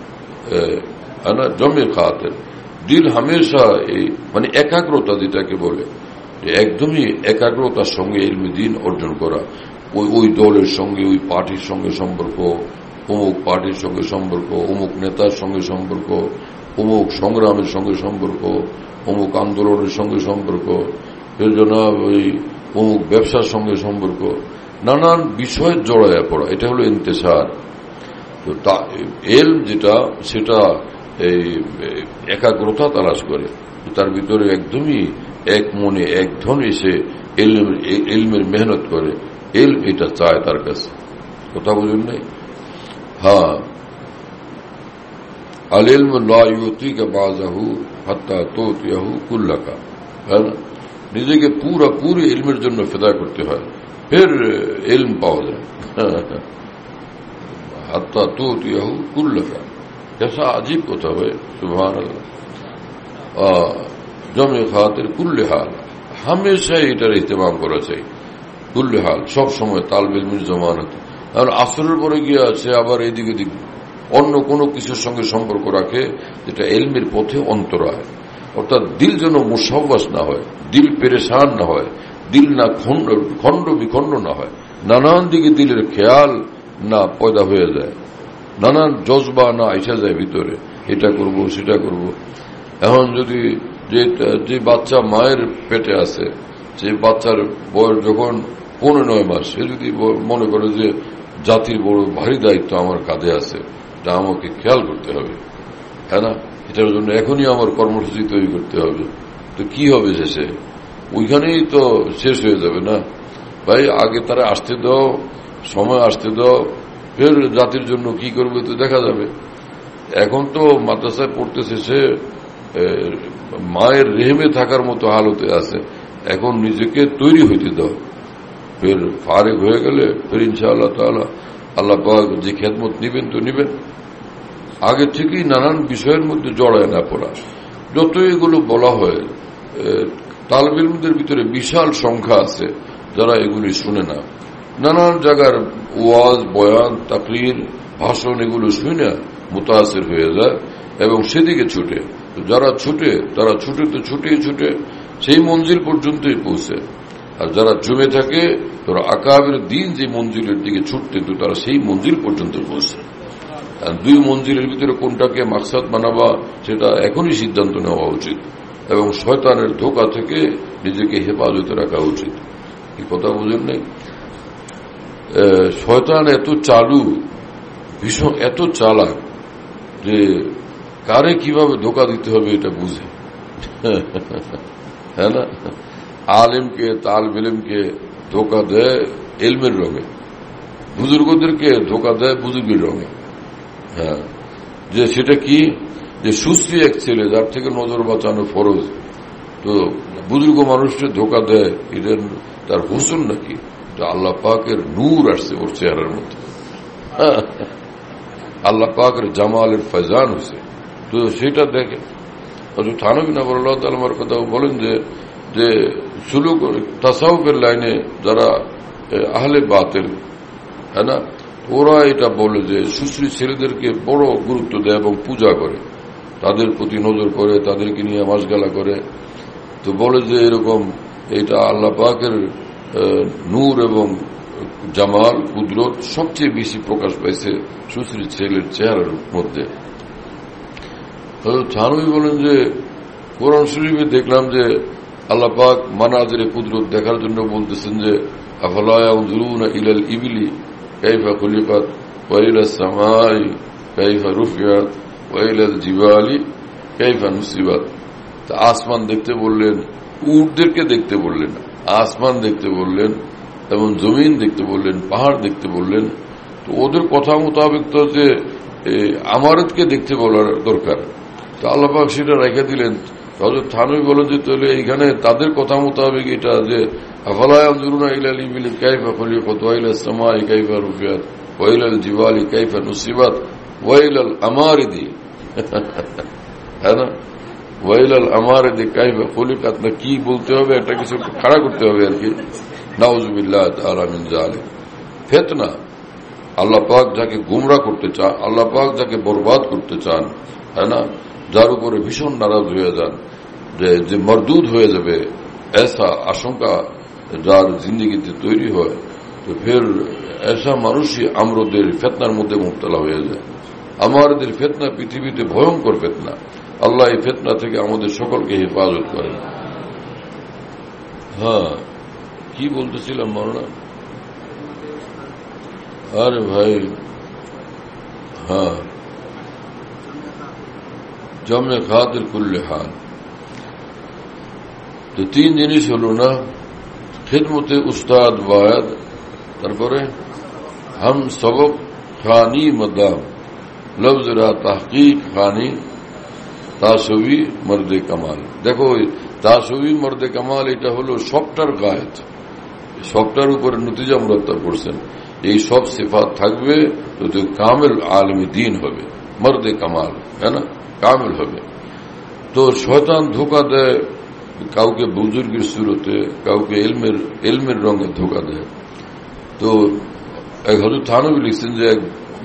জমে খাতির দিল হামেশা এই একাগ্রতা যেটাকে বলে, একদমই একাগ্রতার সঙ্গে ইলমে দ্বীন অর্জন করা। ওই দলের সঙ্গে, ওই পার্টির সঙ্গে সম্পর্ক, অমুক পার্টির সঙ্গে সম্পর্ক, অমুক নেতার সঙ্গে সম্পর্ক, অমুক সংগ্রামের সঙ্গে সম্পর্ক, অমুক আন্দোলনের সঙ্গে সম্পর্ক, জনাব ওই অমুক ব্যবসার সঙ্গে সম্পর্ক, নানান বিষয় জড়াইয়া পড়া, এটা হলো ইন্তেসার। তো এলম যেটা, সেটা এই একাগ্রতা তালাশ করে, তার ভিতরে একদমই এক মনে এক ধনে সে এলমের মেহনত করে, এলম এটা চায় তার কাছে। কথা বুঝুন নাই? হ্যাঁ, আল ইলম লা ইউতিকা বাযাহু হাত্তা তুতিয়াহু কুল্লাকা, হ্যাঁ না? নিজেকে পুরো ইলমের জন্য ফিদা করতে হয়, ফের ইলম পাওয়া যায়। হাত্তা তুতিয়াহু কুল্লাকা, कैसा अजीब কথা হয়। সুবহানাল্লাহ। জমে খাতির কুল্লে হাল, হামেশাই এটার ইহতেমাম করা চাই, কুল্লে হাল, সব সময় তালবে ইলমের জমানাতে। আর আসরের পরে গিয়ে আছে আবার এদিকে দিক অন্য কোনো কিছুর সঙ্গে সম্পর্ক রাখে যেটা এলমের পথে অন্তরায়, অর্থাৎ দিল যেন মুসাব্বাস না হয়, দিল পেরেশান না হয়, দিল না খণ্ড বিখণ্ড না হয়, নানান দিকে দিলের খেয়াল না পয়দা হয়ে যায়, নানান জজবা না এসে যায় ভিতরে, এটা করব সেটা করব। এখন যদি যে বাচ্চা মায়ের পেটে আছে, যে বাচ্চার বয়স যখন 15-9 মাস, সে যদি মনে করে যে জাতির বড় ভারী দায়িত্ব আমার কাঁধে আছে, এটা আমাকে খেয়াল করতে হবে, হ্যাঁ না, এটার জন্য এখনই আমার কর্মসূচি তৈরি করতে হবে, তো কি হবে শেষে? ওইখানেই তো শেষ হয়ে যাবে না ভাই। আগে তারা আসতে দাও, সময় আসতে দাও, ফের জাতির জন্য কি করবে তো দেখা যাবে। এখন তো মাদ্রাসায় পড়তেছে, সে মায়ের রেহেমে থাকার মতো হালতে আছে, এখন নিজেকে তৈরি হইতে দাও, ফের ফারেক হয়ে গেলে ফের ইনশাআল্লাহ তাআলা আল্লাহ পাক যে খেদমত নিবেন তো নিবেন। আগে থেকেই নানান বিষয়ের মধ্যে জড়ায় না পড়া। যত এগুলো বলা হয়, তালেব ইলমদের ভিতরে বিশাল সংখ্যা আছে যারা এগুলি শুনে না, নানান জায়গার ওয়াজ, বয়ান, তাকরীর, ভাষণ এগুলো শুনে মুতাসির হয়ে যায় এবং সেদিকে ছুটে। যারা ছুটে তারা ছুটে তো ছুটে সেই মঞ্জিল পর্যন্তই পৌঁছে, আর যারা জমে থাকে তারা আকাবের দিন যে মঞ্জিলের দিকে ছুটতে, তো তারা সেই মঞ্জিল পর্যন্ত পৌঁছে। দুই মঞ্জিলের ভিতরে কোনটাকে মাকসাদ বানাবা সেটা এখনই সিদ্ধান্ত নেওয়া উচিত এবং শয়তানের ধোঁকা থেকে নিজেকে হেফাজতে রাখা উচিত। কি কথা বুঝেন নাই? শয়তান এত চালু, ভীষণ এত চালাক যে কারে কিভাবে ধোঁকা দিতে হবে এটা বুঝে, হ্যাঁ না? আলেমকে, তালেব ইলমকে ধোঁকা দেয় এলমের রঙে, বুজুর্গদেরকে ধোঁকা দেয় বুজুর্গের রঙে। হ্যাঁ, যে সেটা কি, যে সুশ্রী এক ছেলে যার থেকে নজর বাঁচানো ফরজ, তো বুজুর্গ মানুষকে ধোঁকা দেয়, এটা তার হোসন নাকি? আল্লাহ পাকের নূর আসছে ওর চেহারার মধ্যে, আল্লাহ পাকের জামালের ফয়জান হয়েছে, তো সেটা দেখে। থানবী নবরুল্লাহ তাআলার কথা বলেন যে সুলুক তাসাউফের লাইনে যারা আহলে বাতিল, হ্যাঁ না, ওরা এটা বলে যে সুশ্রী ছেলেদেরকে বড় গুরুত্ব দেয় এবং পূজা করে, তাদের প্রতি নজর করে, তাদেরকে নিয়ে মাসগালা করে। তো বলে যে এরকম এটা আল্লাহ পাকের নূর এবং জামাল, কুদরত সবচেয়ে বেশি প্রকাশ পাইছে সুশ্রী ছেলের চেহারার মধ্যে। থানবী বলেন যে কোরআন শরীফে দেখলাম যে আল্লাহ পাক মানাজিরে কুদরত দেখার জন্য বলতেছেন যে আফলা ইয়ানজুরুনা ইলাল ইবিলি কাইফা খুলিকাত ওয়া ইলাস সামাই কাইফা রুফিয়াত ওয়া ইলাল জিবালি কাইফা নুসিবাত। তা আসমান দেখতে বললেন, উটদেরকে দেখতে বললেন, আসমান দেখতে বললেন এবং জমিন দেখতে বললেন, পাহাড় দেখতে বললেন। তো ওদের কথা মোতাবেক তো যে আমারতকে দেখতে বলার দরকার, তো আল্লাহ পাক সেটা রেখে দিলেন। হযরত থানবী বলেন যে তাহলে এইখানে তাদের কথা মোতাবেক এটা যে আফলা ইয়ানজুরুনা ইলাল ইবিলি কাইফা খুলিকাত ওয়া ইলাস সামাই কাইফা রুফিয়াত ওয়া ইলাল জিবালি কাইফা নুসিবাত ওয়া ইলাল আমারিদি, হ্যাঁ না, ওয়া ইলাল আমারিদি কাইফা খুলিকাত, না কি বলতে হবে, একটা কিছু খাড়া করতে হবে আর কি। নাউযুবিল্লাহ তাআলা মিন যালিক। ফিতনা, আল্লাহ পাক যাকে গুমরা করতে চান, আল্লাহ পাক যাকে বরবাদ করতে চান, হ্যাঁ না, যার উপরে ভীষণ নারাজ হয়ে যান, যে মরদুদ হয়ে যাবে, এসা আশঙ্কা যার জিন্দিগিতে তৈরি হয়, তো ফের এসা মানুষই আমরদের ফিতনার মধ্যে মুবতলা হয়ে যায়। আমাদের ফিতনা পৃথিবীতে ভয়ঙ্কর ফিতনা। আল্লাহ এই ফিতনা থেকে আমাদের সকলকে হেফাজত করেন। হ্যাঁ, কি বলতেছিলাম মরনা? আরে ভাই, হ্যাঁ, জমে খাতির কুল্লে হাল। তো 3 জিনিস হল না, খিদমতে উস্তাদ বায়াদ, তারপরে হাম সবক খানি মদাম, লফজরা তাহকিক খানি, তাসবি মর্দে কামাল। দেখো তাসবি মর্দে কামাল এটা হলো সবটার গায়েত, সবটার উপরে নতিজা মুরাত্তাব করছেন। এই সব সিফাত থাকবে তো কামেল আলমী দিন হবে, মর্দে কামাল, হ্যাঁ না, কামেল হবে। তো শয়তান ধোঁকা দেয় কাউকে বুজুর্গের সুরতে, কাউকে এলমের রঙে ধোঁকা দেয়। তো হযরত থানবী লিখছেন যে এক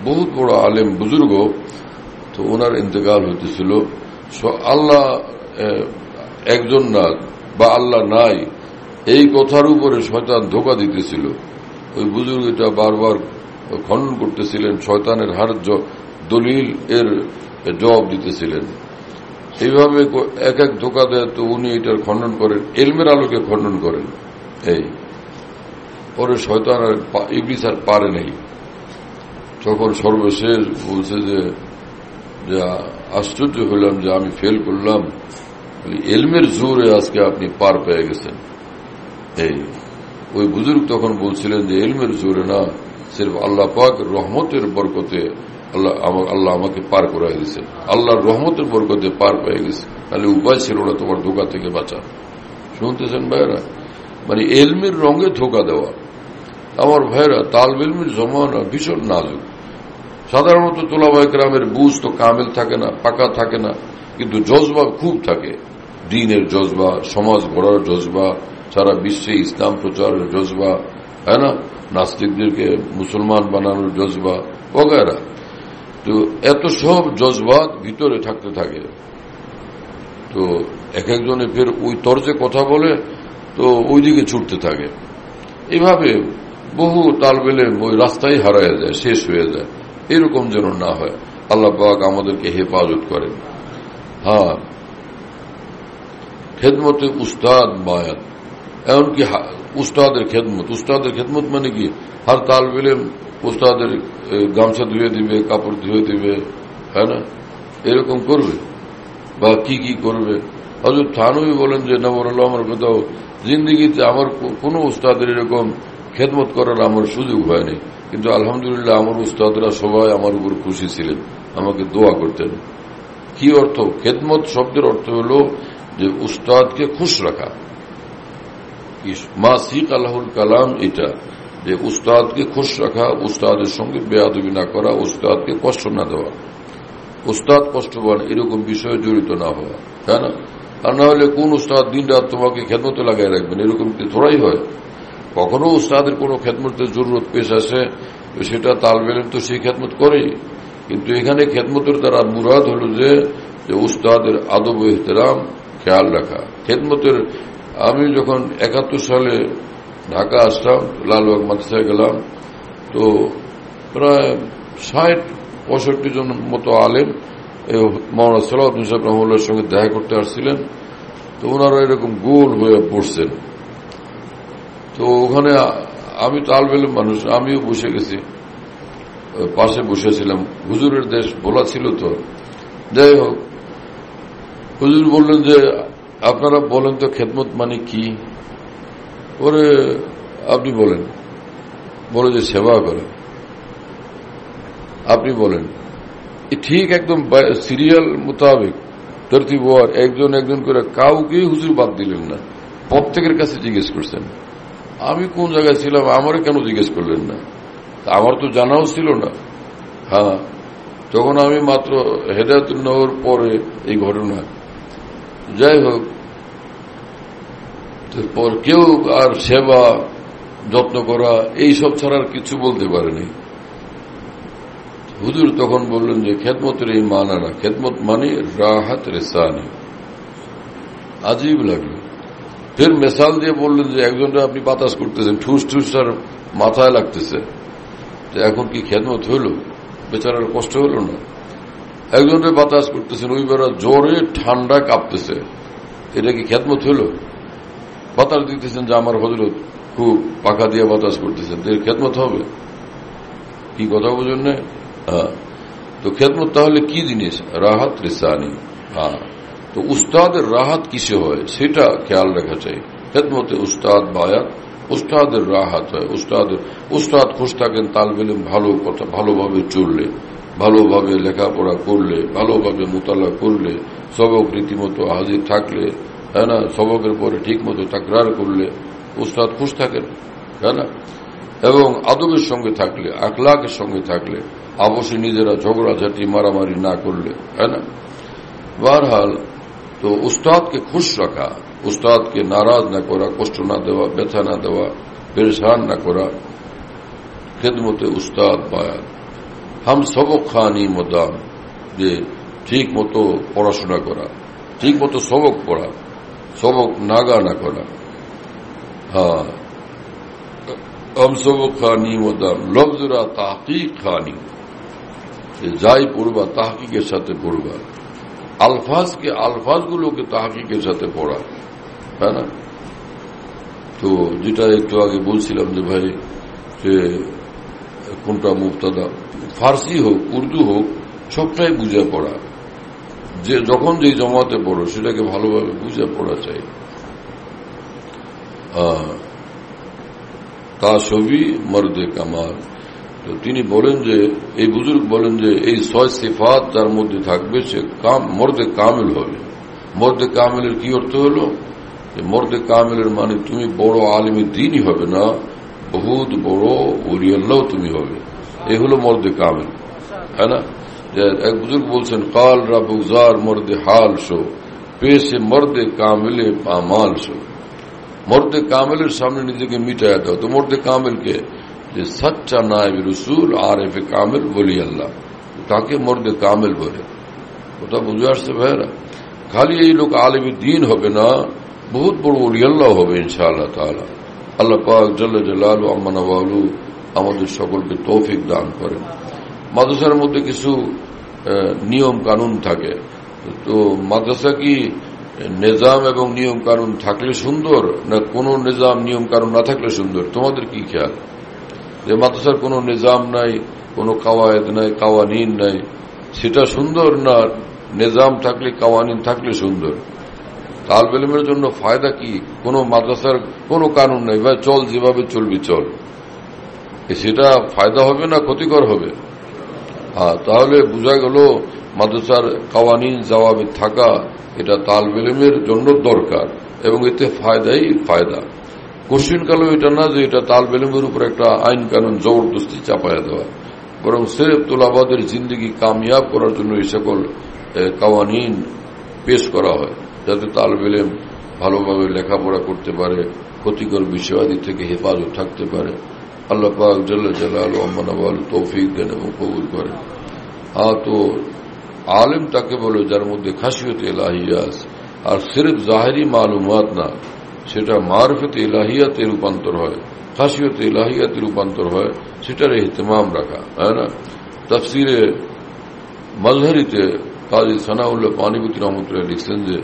বহুত বড় আলেম বুজুর্গ, তো ওনার ইন্তেকাল হইতেছিল। আল্লাহ একজন না বা আল্লাহ নাই এই কথার উপরে শয়তান ধোঁকা দিতেছিল। ওই বুজুর্গটা বারবার খণ্ডন করতেছিলেন, শয়তানের হার দলিল এর জবাব দিতেছিলেন। এইভাবে এক এক ধোঁকা দেয়, তো উনি এটার খণ্ডন করেন, এলমের আলোকে খণ্ডন করেন। এই পরে শয়তান আর ইবলিস আর পারে নাই। তখন সর্বশেষ বলছে যে আশ্চর্য হইলাম যে আমি ফেল করলাম, এলমের জোরে আজকে আপনি পার পেয়ে গেছেন। এই ওই বুজুর্গ তখন বলছিলেন যে এলমের জোরে না, সির্ফ আল্লাহ পাক রহমতের বরকতে আল্লাহ আমাকে পার করাই দিয়েছে, আল্লাহর রহমতের বরকতে পার পেয়ে গেছে, তাহলে উপায় ছিল না তোমার ধোকা থেকে বাঁচা। শুনতেছেন ভাইরা, মানে এলমের রঙে ধোকা দেওয়া। আমার ভাইরা, তালব ইলমের জমানা ভীষণ নাজুক। সাধারণত তোলাবায়ে কেরামের বুঝ তো কামেল থাকে না, পাকা থাকে না, কিন্তু জজবা খুব থাকে। দ্বীনের জজবা, সমাজ গড়ার জজবা, সারা বিশ্বে ইসলাম প্রচারের জজবা, হ্যাঁ না, নাস্তিকদেরকে মুসলমান বানানোর জজবা বগেরা। তো এত সব জজবাত ভিতরে থাকতে থাকে। তো এক একজনে ফের ওই তর্জে কথা বলে, তো ওইদিকে ছুটতে থাকে। এইভাবে বহু তালবে ইলম ওই রাস্তায় হারায় যায়, শেষ হয়ে যায়। এরকম যেন না হয়, আল্লাহ পাক আমাদেরকে হেফাজত করেন। হ্যাঁ, খেদমতে উস্তাদ মায়াত, এমনকি উস্তাদের খেদমত। উস্তাদের খেদমত মানে কি, হার তালবে ইলম উস্তাদের গামছা ধুয়ে দিবে, কাপড় ধুয়ে দিবে, হ্যাঁ না, এরকম করবে বা কি কি করবে। হযরত থানভী বলেন যে নবরুল্লাহ, আমার কোথাও জিন্দিগিতে আমার কোনো উস্তাদের এরকম খেদমত করার আমার সুযোগ হয়নি, কিন্তু আলহামদুলিল্লাহ আমার উস্তাদরা সবাই আমার উপর খুশি ছিলেন, আমাকে দোয়া করতেন। কি অর্থ? খেদমত শব্দের অর্থ হল যে উস্তাদকে খুশ রাখা। মা সিক আল্লাহুল কালাম, এটা যে উস্তাদকে খুশ রাখা, উস্তাদের সঙ্গে বেয়াদবি না করা, উস্তাদকে কষ্ট না দেওয়া, উস্তাদ কষ্টবান এরকম বিষয়ে জড়িত না হওয়া, তাই না? আর না হলে কোন উস্তাদ দিন রাত তোমাকে খেদমতে লাগাই রাখবেন, এরকম কি থোড়াই হয়? কখনো উস্তাদের কোন খেদমতের জরুরত পেশ আসে, সেটা তালবে ইলম তো সেই খেদমত করেই। কিন্তু এখানে খেদমতের দ্বারা মুরাদ হল যে উস্তাদের আদব ও ইহতেরাম খেয়াল রাখা। খেদমতের আমি যখন 71 সালে ঢাকা আসলাম, লালবাগ মাদ্রাসায় গেলাম, তো প্রায় 60-65 জন মতো আলেম মাওলানা সালাউদ্দিন সাহেব রহমাতুল্লাহর সঙ্গে দেখা করতে আসছিলেন। তো ওনারা এরকম গোল হয়ে পড়ছেন। তো ওখানে আমি তালবে ইলম মানুষ, আমিও বসে গেছি, পাশে বসেছিলাম। হুজুরের দেশ বলা ছিল। তো যাই হোক, হুজুর বললেন যে আপনারা বলেন তো খেদমত মানে কি? ওরে আপনি বলেন। বলে যে সেবা করেন। আপনি বলেন। ঠিক একদম সিরিয়াল মোতাবেক তরতিবওয়ার একজন একজন করে কাউকে হুজুর বাদ দিলেন না, প্রত্যেকের কাছে জিজ্ঞেস করছেন আমি কোন জায়গায় ছিলাম, আমারে কেন জিজ্ঞেস করলেন না? আমার তো জানাও ছিল না। হ্যাঁ, তখন আমি মাত্র হেদায়েতুন নবর পরে এই ঘটনা। যাই হোক, পর কেউ আর সেবা যত্ন করা এইসব ছাড়া আর কিছু বলতে পারেনি। হুজুর তখন বললেন যে খেদমতের এই মানা না, খেদমত মানে রাহাত রেসানি। আজীব লাগলো। ফের মেসাল দিয়ে বললেন যে একজনটা আপনি বাতাস করতেছেন, ঠুস ঠুস আর মাথায় লাগতেছে, তো এখন কি খেদমত হইল? বেচারার কষ্ট হইল না? একজনটা বাতাস করতেছেন, ওই বেড়া জ্বরে ঠান্ডা কাঁপতেছে, এটা কি খেদমত হইল? বাতাস দিতেছেন যে আমার হযরত খুব পাখা দিয়ে বাতাস করতেছেন, এর খেদমত হবে? কি কথা বুঝুন না? হ্যাঁ, তো খেদমত তাহলে কি জিনিস? রাহাত রেসানি। হ্যাঁ, তো উস্তাদের রাহাত কিসে হয় সেটা খেয়াল রাখা চাই। খেদমতে উস্তাদ বায়াত, উস্তাদের রাহাত হয়। উস্তাদ খুশ থাকেন তালবে ইলম ভালো কথা, ভালোভাবে চললে, ভালোভাবে লেখাপড়া করলে, ভালোভাবে মোতালা করলে, সবক রীতিমতো হাজির থাকলে, হ্যাঁ না, সবকের পরে ঠিক মতো তাকরার করলে উস্তাদ খুশ থাকেন, তাই না? এবং আদবের সঙ্গে থাকলে, আখলাকের সঙ্গে থাকলে, আপসে নিজেরা ঝগড়াঝাটি মারামারি না করলে, তাই না? বারহাল, তো উস্তাদকে খুশ রাখা, উস্তাদকে নারাজ না করা, কষ্ট না দেওয়া, ব্যথা না দেওয়া, পেরেশান না করা, খেদমতে উস্তাদ বায়াত। হাম সবক খানি মদাম, যে ঠিক মতো পড়াশোনা করা, ঠিক মতো সবক পড়া, সবক নাগা না করা। হ্যাঁ, হাম সবক খানি মদাম লফজরা তাহকিক খানি, যাই পড়বা তাহকিকের সাথে পড়বা, আলফাজগুলোকে তাহকিকের সাথে পড়া, তাই না? তো যেটা একটু আগে বলছিলাম যে ভাই, যে কোনটা মুবতাদা, ফার্সি হোক উর্দু হোক সবটাই বুঝে পড়া, যে যখন যে জমাতে পড়ো সেটাকে ভালোভাবে বুঝে পড়া চাই। তা ছবি মর্দে কামাল। তো তিনি বলেন যে, এই বুজুর্গ বলেন যে এই 6 সিফাত যার মধ্যে থাকবে সে মর্দে কামিল হবে। মর্দে কামিলের কি অর্থ হলো? মর্দে কামিলের মানে তুমি বড় আলিমে দ্বীনই হবে না, বহুত বড় ওলি আল্লাহ তুমি হবে। এই হলো মর্দে কামিল, है ना? এক বুজুর্গ বলছেন, কাল রাবুজার মর্দে হাল শো পেশে মর্দে কামিলে পামাল শো। মর্দে কামিলের সামনে নিজেকে মিটায়া দাও। তো মর্দে কামিলকে, যে সচ্চা নায়েব রসুল আরেফে কামিল বলি আল্লাহ, তাকে মর্দে কামিল বলে। ওটা বুঝে আসছে ভাইরা? খালি এই লোক আলেমে দ্বীন হবে না, বহুত বড় ওলি আল্লাহ হবে ইনশাআল্লাহ তাআলা। আল্লাহ পাক জাল্লা জালালু আম্মা নওয়ালু আমাদের সকলকে তৌফিক দান করেন। মাদ্রাসার মধ্যে কিছু নিয়ম কানুন থাকে। তো মাদ্রাসা কি নিজাম এবং নিয়ম কানুন থাকলে সুন্দর, না কোনো নিজাম নিয়ম কানুন না থাকলে সুন্দর? তোমাদের কি খেয়াল? যে মাদ্রাসার কোনো নিজাম নাই, কোনো কাওয়ায়েদ নাই, কাওয়ানিন নাই, সেটা সুন্দর, না নিজাম থাকলে কাওয়ানিন থাকলে সুন্দর? তালিবে ইলমের জন্য ফায়দা কি? কোনো মাদ্রাসার কোনো কানুন নাই, ভাই চল যেভাবে চলবি চল, সেটা ফায়দা হবে না ক্ষতিকর হবে? হ্যাঁ, তাহলে বোঝা গেল মাদ্রাসার কাওয়ানিন জবাবে থাকা এটা তালিবে ইলমের জন্য দরকার, এবং এতে ফায়দাই ফায়দা। কোশ্চিন কালেও এটা না যে এটা তালিবে ইলমের উপর একটা আইন কানুন জবরদস্তি চাপায়া দেওয়া, বরং সিরফ তোলাবাদের জিন্দগি কামিয়াব করার জন্য এই সকল কাওয়ানিন পেশ করা হয়, যাতে তালিবে ইলম ভালোভাবে লেখাপড়া করতে পারে, ক্ষতিকর বিষয়াদি থেকে হেফাজত থাকতে পারে। আল্লাহ পাক জাল্লা জালালু আম্মা নওয়ালু তৌফিক দেন এবং কবুল করেন। তো আলেম তাকে বলে যার মধ্যে খাশিয়ত ইলাহিয়া আছে, আর সিরফ জাহেরি মালুমাত না, সেটা মারফত ইলাহিয়াতে রূপান্তর হয়, খাশিয়ত ইলাহিয়াতে রূপান্তর হয়, সেটার ইহতিমাম রাখা, হয় না? তাফসিরে মাজহারিতে কাজী সানাউল্লাহ পানিপতি রহমতুল্লাহ লিখছেন যে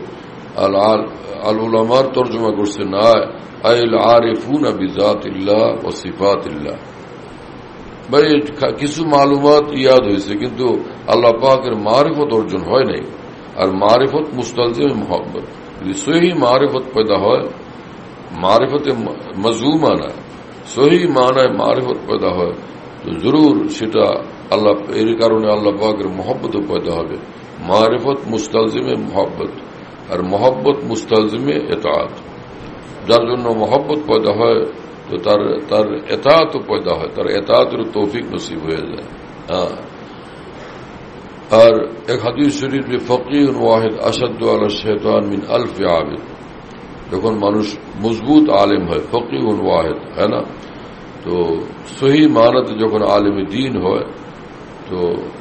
আল উলামার তর্জমা করছেন আইল আরিফুনা বিজাতিল্লাহ ওয়া সিফাতিল্লাহ। ভাই কিছু মালুমাত ইয়াদ হয়েছে, কিন্তু আল্লাহ পাকের মারিফত অর্জন হয় নাই। আর মারিফত মুস্তালজিম মোহাব্বত, যদি সহি মারিফত পয়দা হয়, মারিফতে মজমুমা না, সহি মানায় মারিফত পয়দা হয়, তো জরুর সেটা আল্লাহ, এর কারণে আল্লাহ পাকের মোহাব্বত পয়দা হবে। মারিফত মুস্তালজিমে মোহাব্বত, আর মোহাব্বত মুস্তালজিমে এতাআত। যার জন্য মোহাব্বত পয়দা হয়, তো তার এতাআতও পয়দা হয়, তার এতাআতের তৌফিক নসিব হয়ে যায়। আর এক হাদিস শরীফ যে ফকিহুন ওয়াহিদ আশাদ্দু আলা শাইতান মিন আলফ আবিদ, যখন মানুষ মজবুত আলেম হয়, ফকিহুন ওয়াহিদ, হয় না? তো সহি মানাতে যখন আলেমে দ্বীন হয়, তো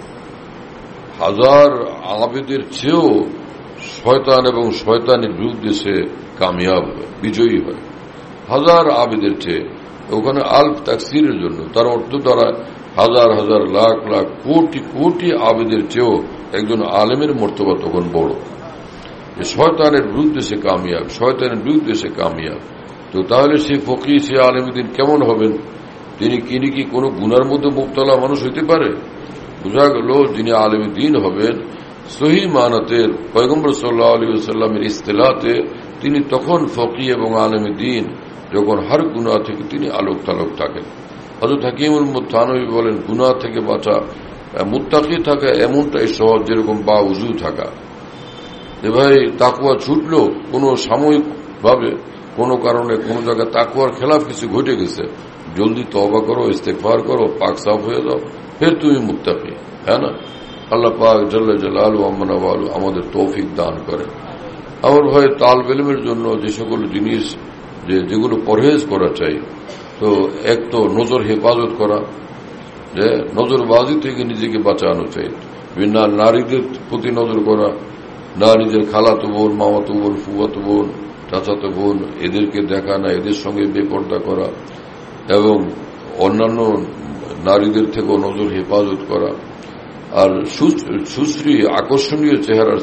1000 আবেদের চেয়েও শয়তান এবং শয়তানের বিরুদ্ধে সে কামিয়াব হয়, বিজয়ী হয়। 1000 আবেদের চেয়ে, ওখানে আলফ তাকসিরের জন্য, তার অর্থ দ্বারা 1000 1000 লাখ লাখ কোটি কোটি আবেদের চেয়েও একজন আলেমের মর্তবা তখন বড়। শয়তানের বিরুদ্ধে সে কামিয়াব, শয়তানের বিরুদ্ধে সে কামিয়াব। তো তাহলে সে ফকিহ, সে আলেমুদ্দিন কেমন হবেন? তিনি কি কোনো গুনার মধ্যে মুবতলা মানুষ হইতে পারে? বোঝা গেল যিনি আলেমে দ্বীন হবেন সহি মানাতের পয়গম্বর সাল্লাল্লাহু আলাইহি ওয়াসাল্লামের ইস্তিলাতে, তিনি তখন ফকিহ এবং আলেমে দ্বীন যখন হর গুনাহ থেকে তিনি আলোক তালোক থাকেন। হযরত হাকিমুল মুতানবী বলেন, গুনাহ থেকে বাঁচা, মুত্তাকি থাকা এমনটাই সহজ যেরকম বা উজু থাকা। যে ভাই তাকওয়া ছুটলো কোনো সাময়িক ভাবে, কোনো কারণে কোনো জায়গায় তাকওয়ার খেলাফ কিছু ঘটে গেছে, জলদি তওবা করো, ইস্তেগফার করো, পাক সাফ হয়ে যাও, ফের তুমি মুত্তাকি, হ্যাঁ না? আল্লাহ পাক জাল্লা জালালু আম্মা নওয়ালু আমাদের তৌফিক দান করেন। আমার ভাই তালিবে ইলমের জন্য যে সকল জিনিস, যেগুলো পরহেজ করা চাই, তো এক তো নজর হেফাজত করা, যে নজরবাজি থেকে নিজেকে বাঁচানো চাই। না নারীদের প্রতি নজর করা, না নিজের খালাতো বোন, মামাতো বোন, ফুফাতো বোন, চাচাতো বোন, এদেরকে দেখা না, এদের সঙ্গে বেপর্দা করা, এবং অন্যান্য নারীদের থেকেও নজর হেফাজত করা। আর সুশ্রী আকর্ষণীয় চেহারার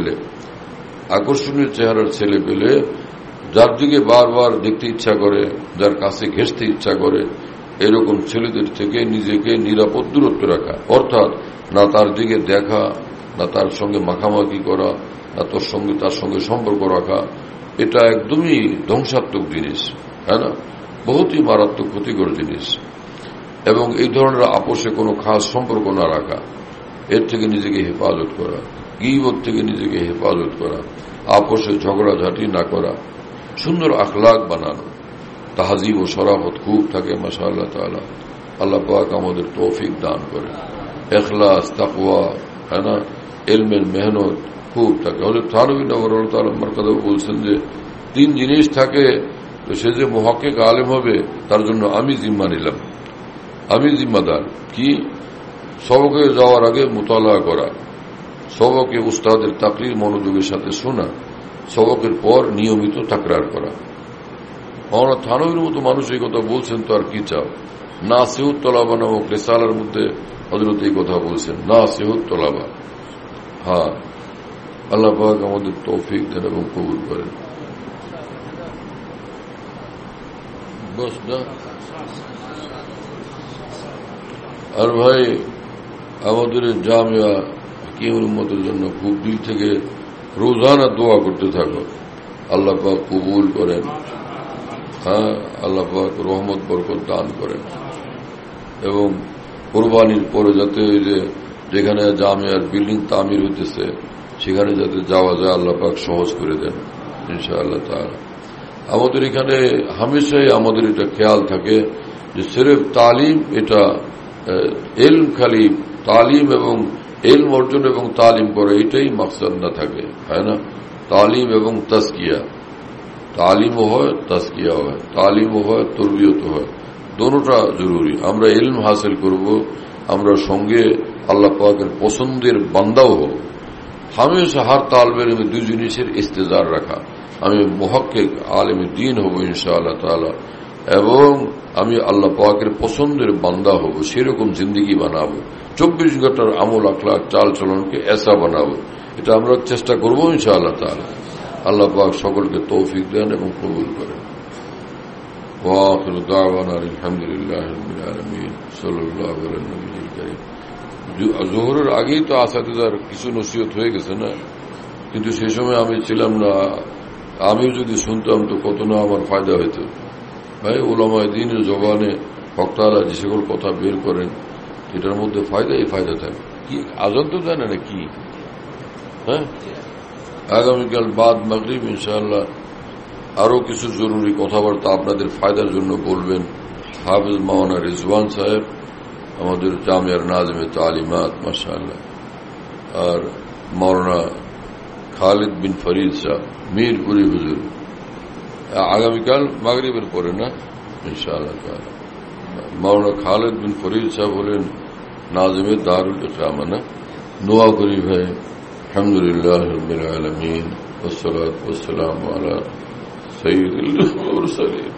ছেলে পেলে যার দিকে বারবার দেখতে ইচ্ছা করে, যার কাছে ঘেঁষতে ইচ্ছা করে, এরকম ছেলেদের থেকে নিজেকে নিরাপদ দূরত্ব রাখা। অর্থাৎ না তার দিকে দেখা, না তার সঙ্গে মাখামাখি করা, না তার সঙ্গে সম্পর্ক রাখা। এটা একদমই ধ্বংসাত্মক জিনিস, হ্যাঁ না, বহুতই মারাত্মক ক্ষতিকর জিনিস। এবং এই ধরনের আপোষে কোনো খাস সম্পর্ক না রাখা, এর থেকে নিজেকে হেফাজত করা, গীবত থেকে নিজেকে হেফাজত করা, আপোষে ঝগড়াঝাটি না করা, সুন্দর আখলাক বানানো, তাহজিব ও শরাফত খুব থাকে মাশাআল্লাহ তাআলা। আল্লাহ পাক আমাদের তৌফিক দান করে। ইখলাস, তাকওয়া, হ্যাঁ না, ইলমের মেহনত খুব থাকে। হযরত থানভী নওয়ারুল্লাহ তাআলা মারকাদা বলছেন যে 3 জিনিস থাকে, তো সে যে মুহাক্কিক আলেম হবে তার জন্য আমি জিম্মা নিলাম, আমি জিম্মাদার। কি? সবকে যাওয়ার আগে মুতালা করা, সবকে উস্তাদের তাকরীর মনোযোগের সাথে শোনা, সবকের পর নিয়মিত তাকরার করা। আমরা থানভীর মতো মানুষ এই কথা বলছেন, তো আর কি চাও? নাসিহুত তলাবা নামক রিসালার মধ্যে হযরত এই কথা বলছেন, নাসিহুত তলাবা। হ্যাঁ, আল্লাহ পাক আমাদের তৌফিক দেন এবং কবুল করেন। বস না। আর ভাই, আমাদের জামিয়া হাকিমুল উম্মতের জন্য খুব দিল থেকে রোজানা দোয়া করতে থাকো, আল্লাহ পাক কবুল করেন। হ্যাঁ, আল্লাহ পাক রহমত বরকত দান করেন। এবং কোরবানির পরে যাতে ওই যেখানে জামিয়ার বিল্ডিং তামির হইতেছে সেখানে যাতে যাওয়া যায়, আল্লাহ পাক সহজ করে দেন ইনশাআল্লাহ তাআলা। আমাদের এখানে হামেশাই আমাদের এটা খেয়াল থাকে যে সির্ফ তালিম, এটা ইলম, খালি তালিম এবং ইলম অর্জন এবং তালিম করে, এটাই মাকসাদ না থাকে, হয় না। তালিম এবং তাজকিয়া, তালিমও হয়, তাজকিয়া হয়, তালিমও হয়, তরবিয়ত হয়, দোনোটা জরুরি। আমরা ইলম হাসিল করব, আমরা সঙ্গে আল্লাহ পাকের পছন্দের বান্দাও হব। হামেশা হার তালবের 2 জিনিসের ইস্তেজার রাখা, আমি মুহাক্কিক আলেম দ্বীন হব ইনশাআল্লাহ তাআলা, এবং আমি আল্লাহ পাকের পছন্দের বান্দা হব, সেরকম জিন্দেগি বানাবো। 24 ঘন্টার আমল আখলাক চাল চলনকে এসা বানাবো। এটা আমরা চেষ্টা করবো ইনশাআল্লাহ তাআলা। আল্লাহ পাক সকলকে তৌফিক দেন এবং কবুল করেন। ওয়া আখিরু দাওয়ানা আলহামদুলিল্লাহি রাব্বিল আলামিন। সাল্লাল্লাহু আলা নবিয়িল কারীম। জোহরের আগেই তো আসাতিদার কিছু নসিহত হয়ে গেছে না, কিন্তু সেই সময় আমি ছিলাম না। আমিও যদি শুনতাম তো কত না আমার ফায়দা হইত। ভাই, উলামায়ে দ্বীনের জবানে বক্তারা যে সকল কথা বের করেন, এটার মধ্যে ফায়দা থাকে। কি আজান তো জানে না কি? হ্যাঁ, আগামীকাল বাদ মাগরিব ইনশাআল্লাহ আরো কিছু জরুরি কথাবার্তা আপনাদের ফায়দার জন্য বলবেন হাফেজ মাওলানা রিজওয়ান সাহেব, আমাদের জামিয়ার নাজমে তালিমাত মাশাআল্লাহ, আর মাওলানা খালিদ বিন ফরিদ সাহেব মিরপুরি হুজুর। আগামীকাল মাগরিবের পরে না ইনশাআল্লাহ তাআলা। মাওলানা খালিদ বিন ফরিদ সাহেব হলেন নাজমে দারুল ইকরামা না। দোয়া করি ভাই। আলহামদুলিল্লাহ রাব্বিল আলামিন ওয়াসসালাতু ওয়াসসালামু আলা সাইয়্যিদিল মুরসালিন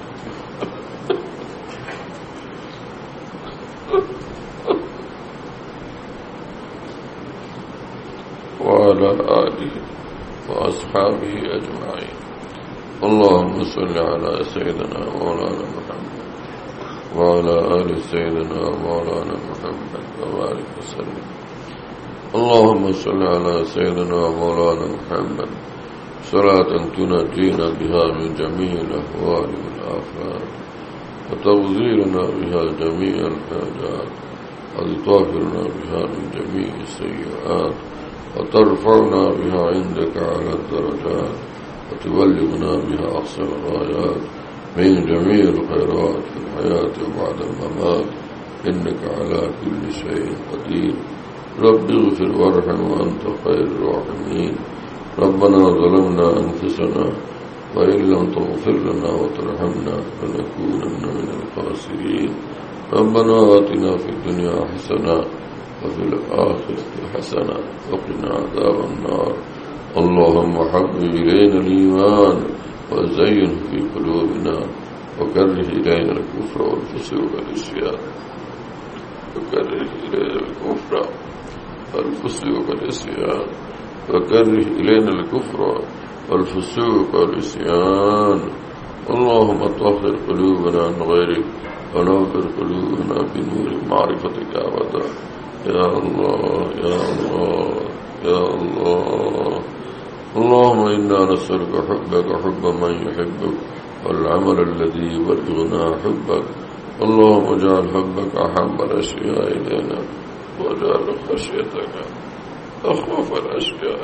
ওয়া আলা আলিহি ওয়া আসহাবিহি আজমাইন। اللهم صل على سيدنا مولانا محمد وعلى آل سيدنا مولانا محمد وبارك وسلم. اللهم صل على سيدنا مولانا محمد صلاة تنجينا بها من جميع الأهوال والآفات وتغفرنا بها جميع الحاجات وتطهرنا بها من جميع السيئات وترفعنا بها عندك على الدرجات وتبلغنا بها أقصى الغايات من جميع الخيرات في الحياة وبعد الممات إنك على كل شيء قدير. رب اغفر وارحم وأنت خير الراحمين. ربنا ظلمنا أنفسنا وإن لم تغفر لنا وترحمنا لنكونن من الخاسرين. ربنا آتنا في الدنيا حسنة وفي الآخرة حسنة وقنا عذاب النار اللهم حبب إلينا الإيمان وزينه في قلوبنا وكره إلينا الكفر والفسوق والعصيان وكره إلينا الكفر والفسوق والعصيان وكره إلينا الكفر والفسوق والعصيان اللهم طهر قلوبنا عن غيرك ونوّر قلوبنا بنور معرفتك أبدا يا الله يا الله يا الله اللهم إنا نسألك حبك حب من يحبك والعمل الذي يبلغنا حبك اللهم اجعل حبك أحب الأشياء إلينا واجعل خشيتك أخوف الأشياء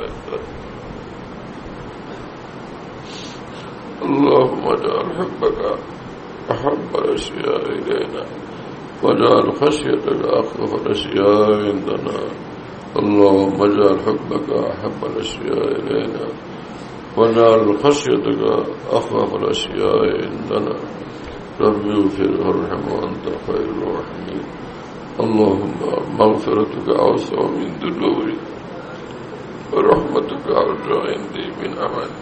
اللهم اجعل حبك أحب الأشياء إلينا واجعل خشيتك أخوف الأشياء عندنا اللهم اجعل حبك أحب الأشياء إلينا واجعل خشيتك أخوف الأشياء عندنا ربي اغفر وارحم وأنت خير الراحمين اللهم مغفرتك أوسع من ذنوبي ورحمتك أرجى عندي من عملي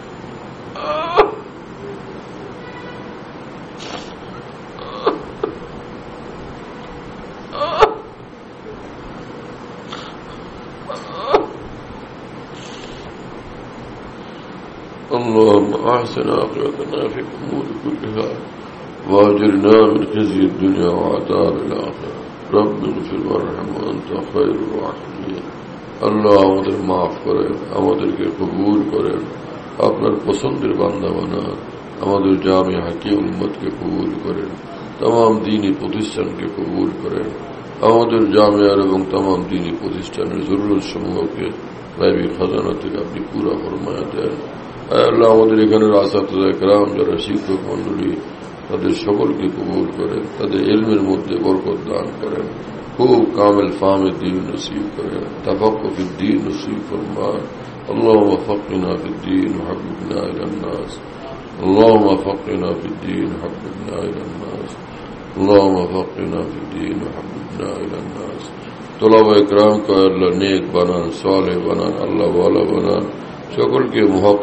اللهم أحسن عاقبتنا في الأمور كلها وأجرنا من خزي الدنيا وعذاب الآخرة رب اغفر وارحم وأنت خير الراحمين আল্লাহ আমাদের মাফ করেন, আমাদেরকে কবুল করেন, আপনার পছন্দের বান্দা বানান, আমাদের জামিয়া হাকিম উম্মতকে কবুল করেন, तमाम दीनी প্রতিষ্ঠানকে কবুল করেন, আমাদের জামিয়ার এবং तमाम दीनी প্রতিষ্ঠানের জরুরত সমূহকে গায়বী খাজানা থেকে আপনি পুরা ফরমায়া দেন। আল্লাহ আমাদের এখানের আসাতিজা کرام যারা শিক্ষক মণ্ডলী তাদের সকলকে কবুল করেন, তাদের ইলমের মধ্যে বরকত দান করেন, খুব কামিল ফাহমে দ্বীন নসিব করেন, তাফাক্কুহ ফিদ্দীন নসিব ফরমান। اللهم فقهنا في الدين وحببنا إلى الناس اللهم فقهنا في الدين وحببنا إلى الناس اللهم فقهنا في الدين وحببنا إلى الناس। طلبہ اکرام کو اللہ نیک بنان, صالح بنان, اللہ والا بنان, সকলকে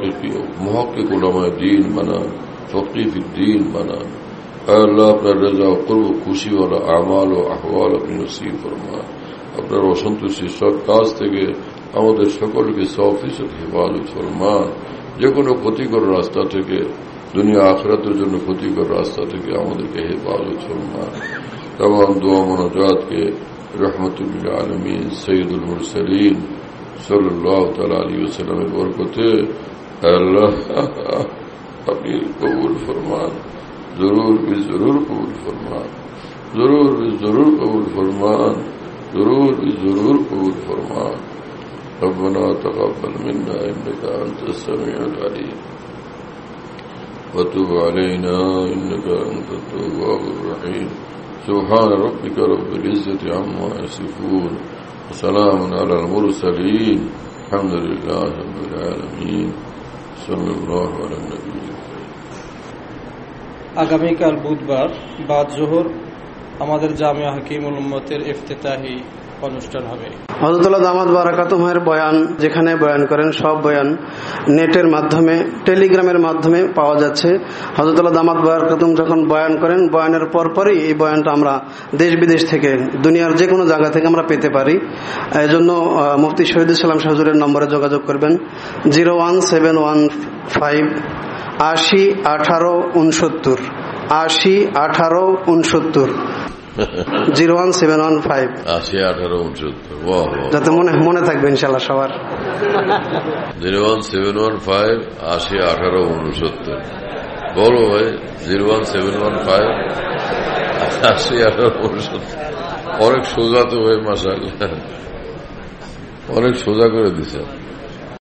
محقق علماء دین بنان, فقیہ فی الدین بنان। اے اللہ اپنا رضا و قرب و خوشی والا اعمال و احوال اپنی نصیب فرما। আপনার অসন্তুষ্টি সব কাজ থেকে আমাদের সকলকে 100% হেফাজত ফরমান। যে কোনো ক্ষতিকর রাস্তা থেকে, দুনিয়া আখিরাতের জন্য ক্ষতিকর রাস্তা থেকে আমাদেরকে হেফাজত ফরমান। तमाम दुआ मुनाजात के रहमतुल लिल आलमीन सय्यदुल मुरसलीन सल्लल्लाहु तआला अलैहि वसल्लम बरकते अल्लाह अपनी कबूल फरमान, जरूर भी जरूर कबूल फरमान, जरूर भी जरूर कबूल फरमान, जरूर भी जरूर कबूल फरमान। रब्बना तक़ब्बल मिन्ना इन्नका अंतस समीउल अलीम वतुब अलैना इन्नका अंतत तव्वाबुर रहीम। सुब्हान रब्बिका रब्बिल इज्जति अम्मा यसिफून व सलामुन अलल मुरसलीन अल्हम्दुलिल्लाहि रब्बिल आलामीन সাল্লাল্লাহু আলা নবী। আগামীকাল বুধবার বাদ জোহর আমাদের জামিয়া হাকিমুল উম্মতের ইফতিতাহি অনুষ্ঠান হবে। হযরতুল্লাহ দামাত বারাকাতুহুমের বয়ান, যেখানে বয়ান করেন সব বয়ান নেটের মাধ্যমে, টেলিগ্রামের মাধ্যমে পাওয়া যাচ্ছে। হযরতুল্লাহ দামাত বারাকাতুহুম যখন বয়ান করেন, বয়ানের পরপরই এই বয়ানটা আমরা দেশ বিদেশ থেকে, দুনিয়ার যে কোনো জায়গা থেকে আমরা পেতে পারি। এই জন্য মুফতি শহীদুল ইসলাম শাহ হুজুরের নম্বরে যোগাযোগ করবেন 01715 80 18 69 80 18 69 01715 80 18 69 যাতে মনে থাকবে ইনশাআল্লাহ সবার। 01715 80 18 69 বলো ভাই 01715 80 18 69। অনেক সোজা তো ভাই, মাশাআল্লাহ অনেক সোজা করে দিছে।